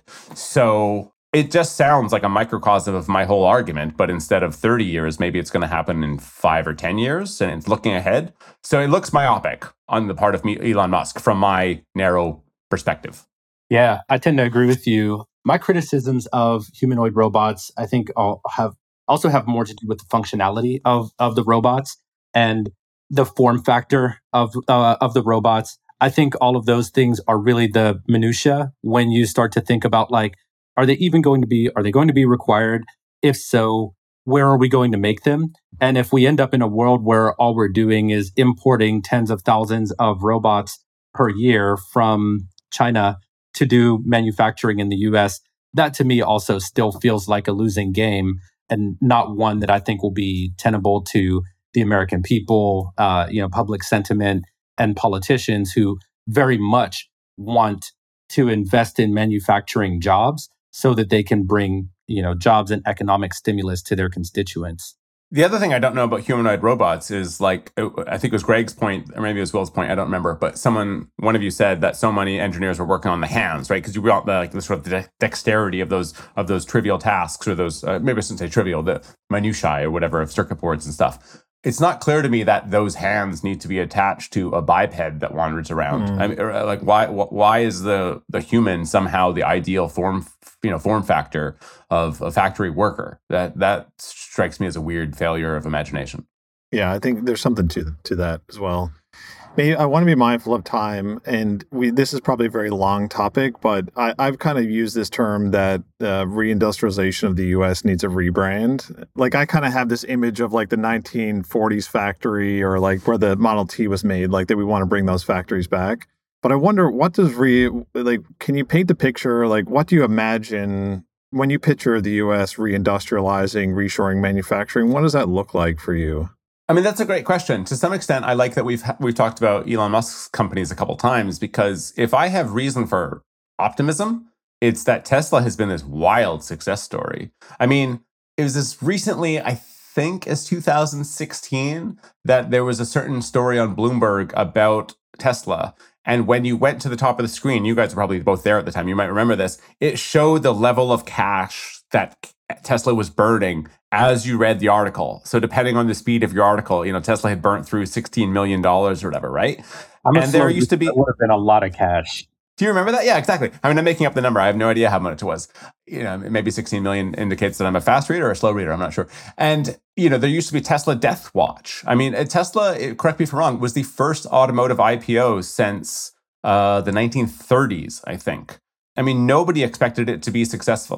So it just sounds like a microcosm of my whole argument, but instead of thirty years, maybe it's going to happen in five or ten years, and it's looking ahead. So it looks myopic on the part of me, Elon Musk, from my narrow perspective. Yeah, I tend to agree with you. My criticisms of humanoid robots, I think, all have also have more to do with the functionality of, of the robots and the form factor of uh, of the robots. I think all of those things are really the minutia when you start to think about, like, are they even going to be, are they going to be required? If so, where are we going to make them? And if we end up in a world where all we're doing is importing tens of thousands of robots per year from China to do manufacturing in the U S, that to me also still feels like a losing game, and not one that I think will be tenable to the American people, uh, you know, public sentiment, and politicians who very much want to invest in manufacturing jobs so that they can bring, you know, jobs and economic stimulus to their constituents. The other thing I don't know about humanoid robots is, like, I think it was Greg's point, or maybe it was Will's point, I don't remember, but someone, one of you said that so many engineers were working on the hands, right? Because you want the, like, the sort of de- dexterity of those of those trivial tasks, or those, uh, maybe I shouldn't say trivial, the minutiae or whatever of circuit boards and stuff. It's not clear to me that those hands need to be attached to a biped that wanders around. Mm. I mean, like, why why is the the human somehow the ideal form, you know, form factor of a factory worker? That that strikes me as a weird failure of imagination. Yeah, I think there's something to to that as well. Maybe I want to be mindful of time, and we this is probably a very long topic, but I, I've kind of used this term that uh, reindustrialization of the U S needs a rebrand. Like, I kind of have this image of, like, the nineteen forties factory, or like where the Model T was made, like that we want to bring those factories back. But I wonder, what does re like? Can you paint the picture? Like, what do you imagine when you picture the U S reindustrializing, reshoring manufacturing? What does that look like for you? I mean, that's a great question. To some extent, I like that we've we've talked about Elon Musk's companies a couple times, because if I have reason for optimism, it's that Tesla has been this wild success story. I mean, it was as recently, I think, as two thousand sixteen that there was a certain story on Bloomberg about Tesla. And when you went to the top of the screen, you guys were probably both there at the time, you might remember this, it showed the level of cash that Tesla was burning as you read the article. So depending on the speed of your article, you know, Tesla had burnt through sixteen million dollars or whatever, right? I'm and there used to be... That would have been a lot of cash. Do you remember that? Yeah, exactly. I mean, I'm making up the number. I have no idea how much it was. You know, maybe sixteen million indicates that I'm a fast reader or a slow reader. I'm not sure. And, you know, there used to be Tesla Death Watch. I mean, Tesla, correct me if I'm wrong, was the first automotive I P O since uh, the nineteen thirties, I think. I mean, nobody expected it to be successful.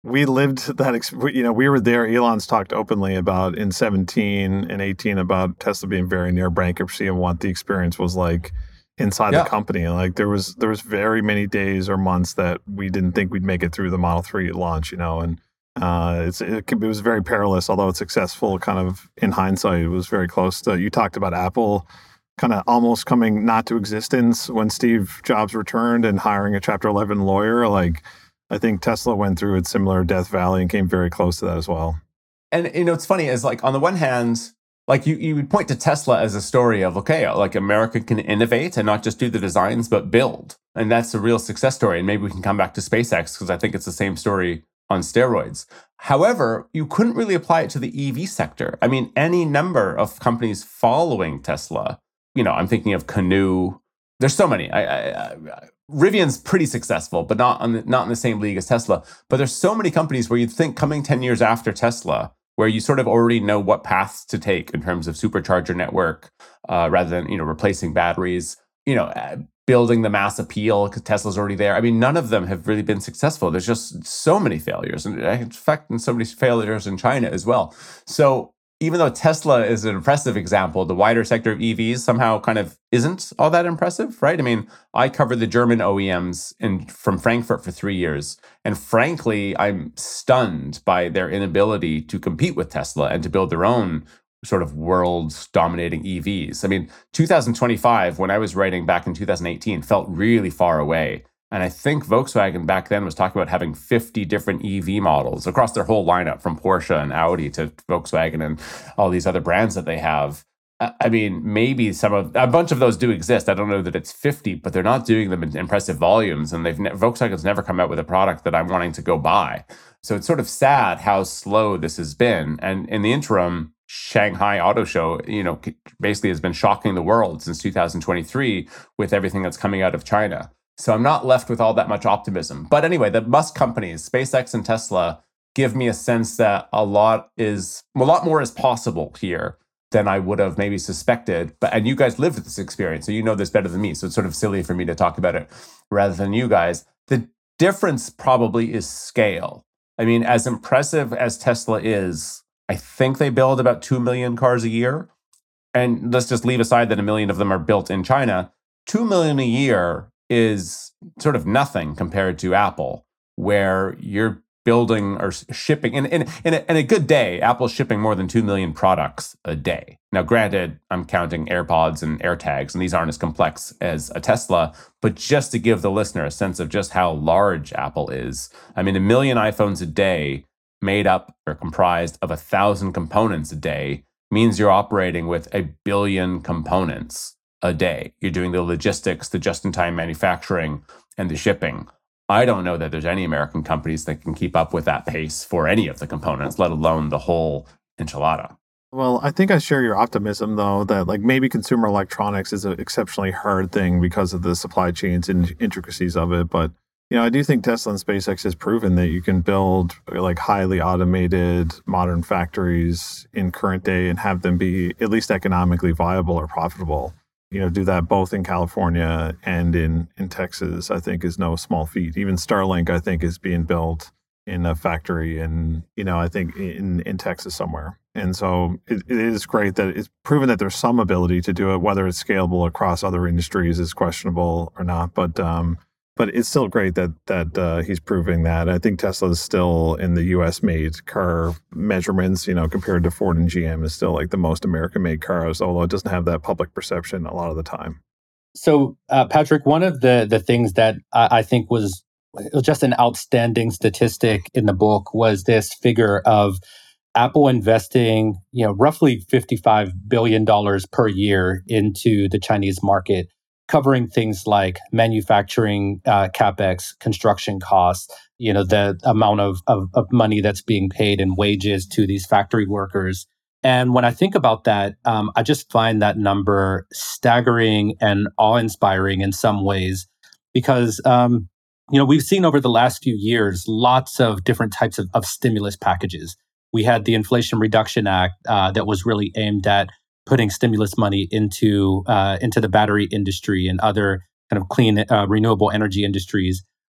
we lived that, ex- you know, we were there. Elon's talked openly about in seventeen and eighteen about Tesla being very near bankruptcy and what the experience was like inside Yeah. the company. Like there was, there was very many days or months that we didn't think we'd make it through the Model three launch, you know, and uh, it's, it, it was very perilous, although it's successful kind of in hindsight. It was very close to, you talked about Apple kind of almost coming not to existence when Steve Jobs returned and hiring a Chapter eleven lawyer. Like, I think Tesla went through its similar death valley and came very close to that as well. And, you know, it's funny is like, on the one hand, like you, you would point to Tesla as a story of, okay, like America can innovate and not just do the designs, but build. And that's a real success story. And maybe we can come back to SpaceX because I think it's the same story on steroids. However, you couldn't really apply it to the E V sector. I mean, any number of companies following Tesla, you know, I'm thinking of Canoo. There's so many. I, I, I, Rivian's pretty successful, but not on the, not in the same league as Tesla. But there's so many companies where you'd think coming ten years after Tesla, where you sort of already know what paths to take in terms of supercharger network, uh, rather than, you know, replacing batteries, you know, uh, building the mass appeal because Tesla's already there. I mean, none of them have really been successful. There's just so many failures, and in fact, and so many failures in China as well. So even though Tesla is an impressive example, the wider sector of E Vs somehow kind of isn't all that impressive, right? I mean, I covered the German O E Ms in from Frankfurt for three years. And frankly, I'm stunned by their inability to compete with Tesla and to build their own sort of world-dominating E Vs. I mean, two thousand twenty-five, when I was writing back in two thousand eighteen, felt really far away. And I think Volkswagen back then was talking about having fifty different E V models across their whole lineup, from Porsche and Audi to Volkswagen and all these other brands that they have. I mean, maybe some of a bunch of those do exist. I don't know that it's fifty, but they're not doing them in impressive volumes. And they've ne- Volkswagen's never come out with a product that I'm wanting to go buy. So it's sort of sad how slow this has been. And in the interim, Shanghai Auto Show, you know, basically has been shocking the world since two thousand twenty-three with everything that's coming out of China. So I'm not left with all that much optimism. But anyway, the Musk companies, SpaceX and Tesla, give me a sense that a lot is, a lot more is possible here than I would have maybe suspected. But and you guys lived this experience, so you know this better than me. So it's sort of silly for me to talk about it rather than you guys. The difference probably is scale. I mean, as impressive as Tesla is, I think they build about two million cars a year. And let's just leave aside that a million of them are built in China. two million a year is sort of nothing compared to Apple, where you're building or shipping. In, in, in, a, in a good day, Apple's shipping more than two million products a day. Now, granted, I'm counting AirPods and AirTags, and these aren't as complex as a Tesla, but just to give the listener a sense of just how large Apple is. I mean, a million iPhones a day made up or comprised of a thousand components a day means you're operating with a billion components a day. You're doing the logistics, the just-in-time manufacturing, and the shipping. I don't know that there's any American companies that can keep up with that pace for any of the components, let alone the whole enchilada. Well, I think I share your optimism, though, that like maybe consumer electronics is an exceptionally hard thing because of the supply chains and intricacies of it. But, you know, I do think Tesla and SpaceX has proven that you can build like highly automated modern factories in current day and have them be at least economically viable or profitable. You know, do that both in California and in, in Texas, I think is no small feat. Even Starlink, I think, is being built in a factory in, you know, I think in, in Texas somewhere. And so it, it is great that it's proven that there's some ability to do it. Whether it's scalable across other industries is questionable or not. But um, but it's still great that that uh, he's proving that. I think Tesla is still in the U S made car measurements, you know, compared to Ford and G M is still like the most American made cars, although it doesn't have that public perception a lot of the time. So, uh, Patrick, one of the the things that I, I think was, was just an outstanding statistic in the book was this figure of Apple investing, you know, roughly fifty-five billion dollars per year into the Chinese market, covering things like manufacturing, uh, capex, construction costs, you know, the amount of, of, of money that's being paid in wages to these factory workers. And when I think about that, um, I just find that number staggering and awe-inspiring in some ways, because, um, you know, we've seen over the last few years lots of different types of, of stimulus packages. We had the Inflation Reduction Act uh, that was really aimed at putting stimulus money into uh, into the battery industry and other kind of clean, uh, renewable energy industries.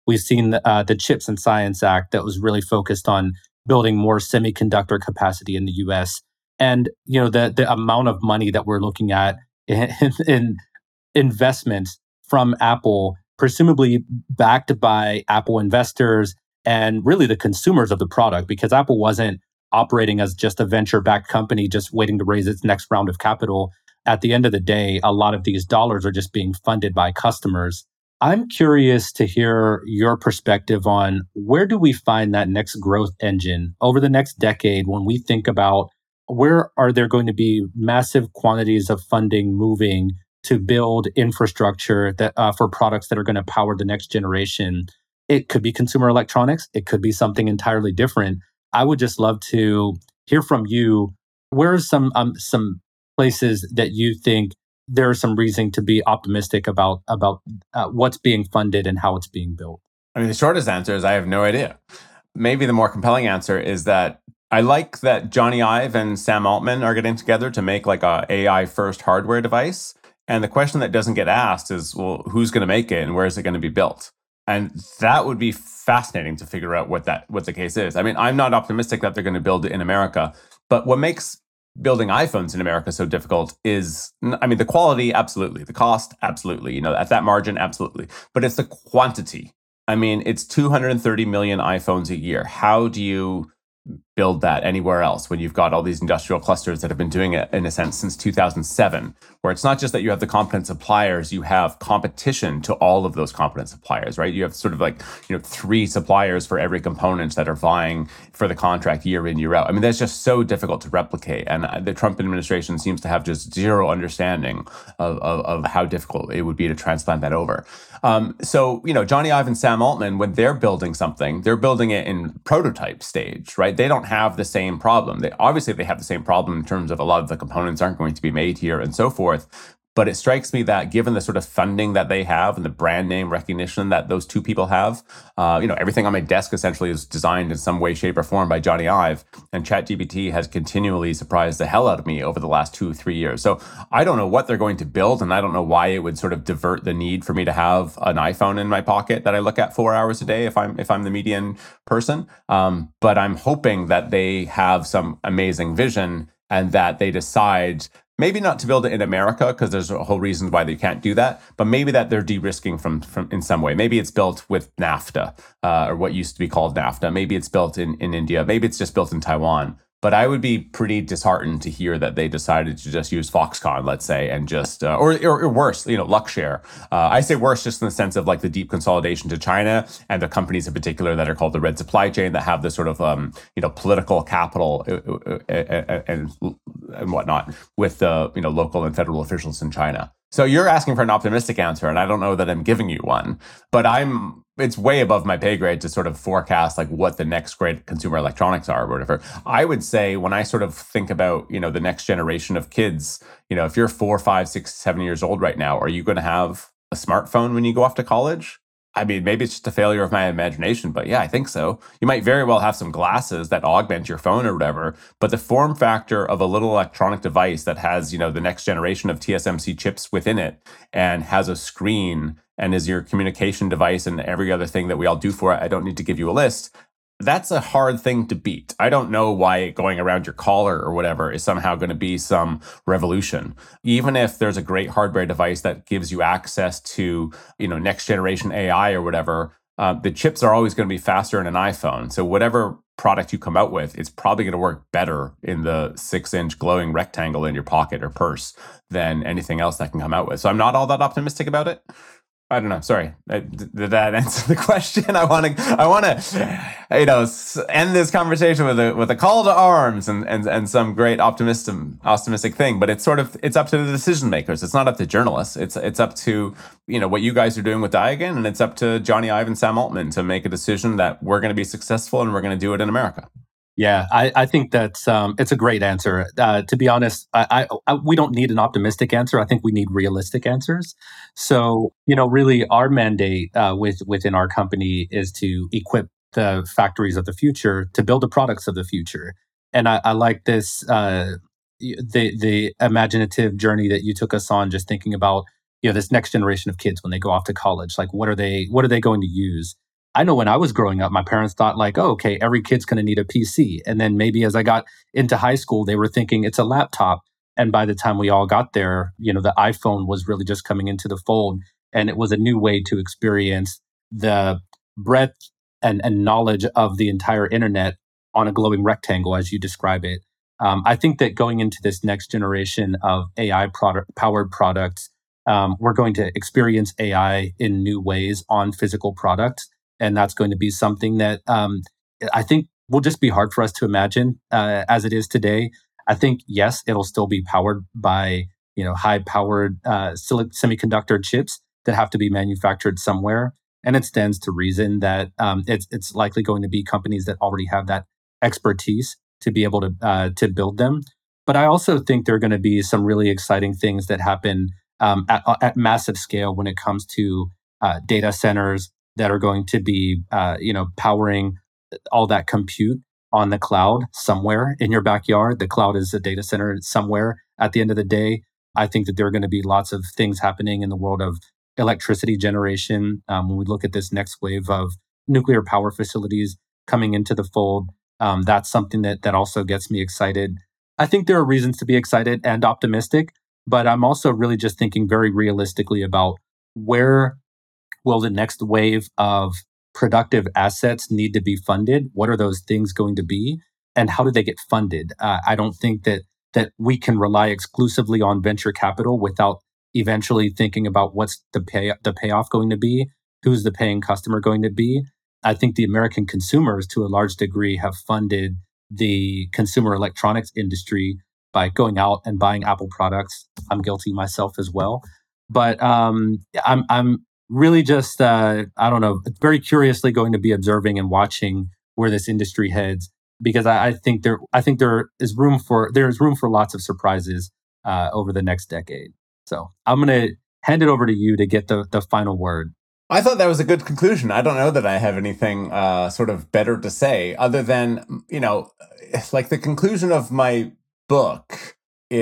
We've seen uh, the Chips and Science Act that was really focused on building more semiconductor capacity in the U S. And you know the the amount of money that we're looking at in, in investments from Apple, presumably backed by Apple investors and really the consumers of the product, because Apple wasn't operating as just a venture-backed company just waiting to raise its next round of capital. At the end of the day, a lot of these dollars are just being funded by customers. I'm curious to hear your perspective on where do we find that next growth engine over the next decade when we think about where are there going to be massive quantities of funding moving to build infrastructure that uh, for products that are going to power the next generation. It could be consumer electronics. It could be something entirely different. I would just love to hear from you. Where are some um, some places that you think there is some reason to be optimistic about about uh, what's being funded and how it's being built? I mean, the shortest answer is I have no idea. Maybe the more compelling answer is that I like that Johnny Ive and Sam Altman are getting together to make like a A I first hardware device. And the question that doesn't get asked is, well, who's going to make it and where is it going to be built? And that would be fascinating to figure out what that what the case is. I mean, I'm not optimistic that they're going to build it in America, but what makes building iPhones in America so difficult is, I mean, the quality, absolutely. The cost, absolutely. You know, at that margin, absolutely. But it's the quantity. I mean, it's two hundred thirty million iPhones a year. How do you build that anywhere else when you've got all these industrial clusters that have been doing it, in a sense, since two thousand seven, where it's not just that you have the competent suppliers, you have competition to all of those competent suppliers, right? You have sort of like, you know, three suppliers for every component that are vying for the contract year in, year out. I mean, that's just so difficult to replicate. And the Trump administration seems to have just zero understanding of, of, of how difficult it would be to transplant that over. Um, so, you know, Johnny Ive and Sam Altman, when they're building something, they're building it in prototype stage, right? They don't have the same problem. They obviously they have the same problem in terms of a lot of the components aren't going to be made here and so forth. But it strikes me that given the sort of funding that they have and the brand name recognition that those two people have, uh, you know, everything on my desk essentially is designed in some way, shape, or form by Johnny Ive. And ChatGPT has continually surprised the hell out of me over the last two, three years. So I don't know what they're going to build, and I don't know why it would sort of divert the need for me to have an iPhone in my pocket that I look at four hours a day if I'm if I'm the median person. Um, but I'm hoping that they have some amazing vision and that they decide maybe not to build it in America, because there's a whole reason why they can't do that, but maybe that they're de-risking from, from in some way. Maybe it's built with NAFTA, uh, or what used to be called NAFTA. Maybe it's built in, in India. Maybe it's just built in Taiwan. But I would be pretty disheartened to hear that they decided to just use Foxconn, let's say, and just, uh, or, or or worse, you know, Luxshare. Uh, I say worse just in the sense of like the deep consolidation to China and the companies in particular that are called the red supply chain that have this sort of, um, you know, political capital uh, uh, uh, and and whatnot with the, you know, local and federal officials in China. So you're asking for an optimistic answer, and I don't know that I'm giving you one, but I'm, it's way above my pay grade to sort of forecast like what the next great consumer electronics are or whatever. I would say when I sort of think about, you know, the next generation of kids, you know, if you're four, five, six, seven years old right now, are you going to have a smartphone when you go off to college? I mean, maybe it's just a failure of my imagination, but yeah, I think so. You might very well have some glasses that augment your phone or whatever, but the form factor of a little electronic device that has, you know, the next generation of T S M C chips within it and has a screen and is your communication device and every other thing that we all do for it, I don't need to give you a list. That's a hard thing to beat. I don't know why going around your collar or whatever is somehow going to be some revolution. Even if there's a great hardware device that gives you access to, you know, next generation A I or whatever, uh, the chips are always going to be faster in an iPhone. So whatever product you come out with, it's probably going to work better in the six-inch glowing rectangle in your pocket or purse than anything else that can come out with. So I'm not all that optimistic about it. I don't know. Sorry. Did that answer the question? I want to, I want to, you know, end this conversation with a with a call to arms and and and some great optimistic optimistic thing. But it's sort of it's up to the decision makers. It's not up to journalists. It's it's up to, you know, what you guys are doing with Diagon, and it's up to Johnny Ive and Sam Altman to make a decision that we're going to be successful and we're going to do it in America. Yeah, I, I think that's um, it's a great answer. Uh, to be honest, I, I, I we don't need an optimistic answer. I think we need realistic answers. So, you know, really, our mandate uh, with within our company is to equip the factories of the future to build the products of the future. And I, I like this uh, the the imaginative journey that you took us on, just thinking about, you know, this next generation of kids when they go off to college. Like, what are they what are they going to use? I know when I was growing up, my parents thought like, oh, okay, every kid's going to need a P C. And then maybe as I got into high school, they were thinking it's a laptop. And by the time we all got there, you know, the iPhone was really just coming into the fold. And it was a new way to experience the breadth and, and knowledge of the entire internet on a glowing rectangle, as you describe it. Um, I think that going into this next generation of A I product powered products, um, we're going to experience A I in new ways on physical products. And that's going to be something that um, I think will just be hard for us to imagine uh, as it is today. I think, yes, it'll still be powered by, you know, high powered uh, semiconductor chips that have to be manufactured somewhere. And it stands to reason that um, it's it's likely going to be companies that already have that expertise to be able to uh, to build them. But I also think there are going to be some really exciting things that happen um, at, at massive scale when it comes to uh, data centers that are going to be, uh, you know, powering all that compute on the cloud somewhere in your backyard. The cloud is a data center somewhere. At the end of the day, I think that there are going to be lots of things happening in the world of electricity generation. Um, when we look at this next wave of nuclear power facilities coming into the fold, um, that's something that that also gets me excited. I think there are reasons to be excited and optimistic, but I'm also really just thinking very realistically about where will the next wave of productive assets need to be funded? What are those things going to be? And how do they get funded? Uh, I don't think that that we can rely exclusively on venture capital without eventually thinking about what's the pay the payoff going to be, who's the paying customer going to be. I think the American consumers, to a large degree, have funded the consumer electronics industry by going out and buying Apple products. I'm guilty myself as well. But um, I'm I'm really just, uh, I don't know, very curiously going to be observing and watching where this industry heads, because I, I think there, I think there is room for, there is room for lots of surprises uh, over the next decade. So I'm going to hand it over to you to get the, the final word. I thought that was a good conclusion. I don't know that I have anything uh, sort of better to say other than, you know, like the conclusion of my book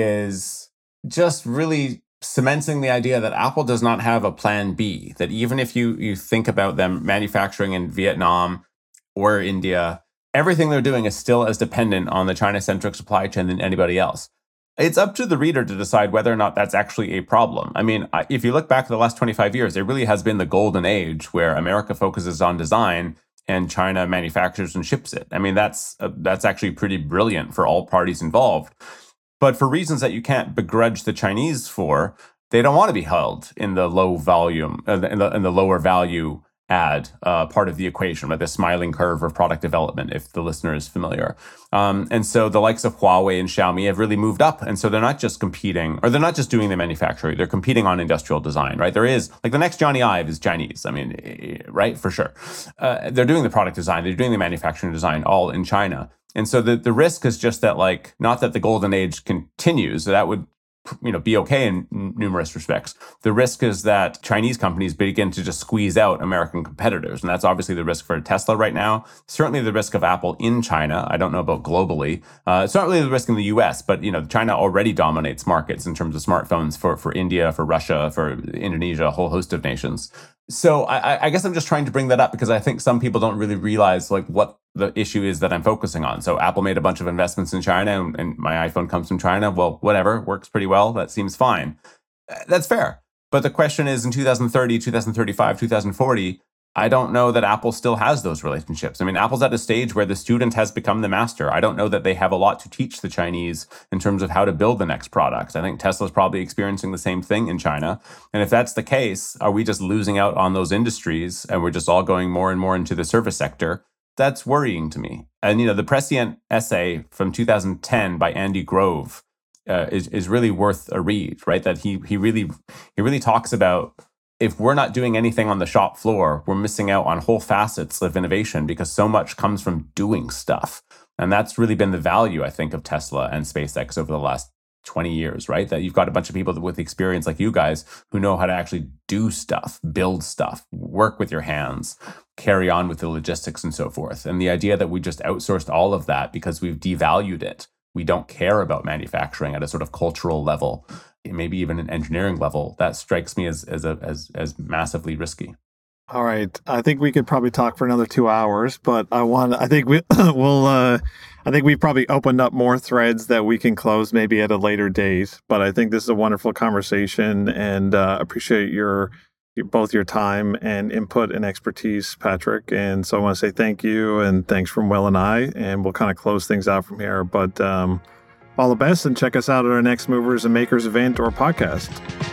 is just really cementing the idea that Apple does not have a plan B, that even if you, you think about them manufacturing in Vietnam or India, everything they're doing is still as dependent on the China-centric supply chain than anybody else. It's up to the reader to decide whether or not that's actually a problem. I mean, if you look back at the last twenty-five years, there really has been the golden age where America focuses on design and China manufactures and ships it. I mean, that's uh, that's actually pretty brilliant for all parties involved. But for reasons that you can't begrudge the Chinese for, they don't want to be held in the low volume, in the, in the lower value add uh, part of the equation, like the smiling curve of product development, if the listener is familiar. Um, and so the likes of Huawei and Xiaomi have really moved up. And so they're not just competing, or they're not just doing the manufacturing, they're competing on industrial design, right? There is, like the next Johnny Ive is Chinese, I mean, right? For sure. Uh, they're doing the product design, they're doing the manufacturing design all in China. And so the, the risk is just that, like, not that the golden age continues, that would, you know, be okay in n- numerous respects. The risk is that Chinese companies begin to just squeeze out American competitors. And that's obviously the risk for Tesla right now. Certainly the risk of Apple in China. I don't know about globally. Uh, it's not really the risk in the U S, but, you know, China already dominates markets in terms of smartphones for, for India, for Russia, for Indonesia, a whole host of nations. So I, I guess I'm just trying to bring that up because I think some people don't really realize like what the issue is that I'm focusing on. So Apple made a bunch of investments in China and, and my iPhone comes from China. Well, whatever, works pretty well. That seems fine. That's fair. But the question is in two thousand thirty, two thousand thirty-five, two thousand forty, I don't know that Apple still has those relationships. I mean, Apple's at a stage where the student has become the master. I don't know that they have a lot to teach the Chinese in terms of how to build the next products. I think Tesla's probably experiencing the same thing in China. And if that's the case, are we just losing out on those industries and we're just all going more and more into the service sector? That's worrying to me. And, you know, the prescient essay from two thousand ten by Andy Grove uh, is, is really worth a read, right? That he he really he really talks about if we're not doing anything on the shop floor, we're missing out on whole facets of innovation because so much comes from doing stuff. And that's really been the value, I think, of Tesla and SpaceX over the last twenty years, right? That you've got a bunch of people with experience like you guys who know how to actually do stuff, build stuff, work with your hands, carry on with the logistics and so forth. And the idea that we just outsourced all of that because we've devalued it, we don't care about manufacturing at a sort of cultural level, maybe even an engineering level, that strikes me as as a, as as massively risky. All right. I think we could probably talk for another two hours, but I want, I think we will, uh, I think we've probably opened up more threads that we can close maybe at a later date. But I think this is a wonderful conversation, and uh, appreciate your, both your time and input and expertise, Patrick. And so I want to say thank you, and thanks from Will and I, and we'll kind of close things out from here. But um, all the best, and check us out at our next Movers and Makers event or podcast.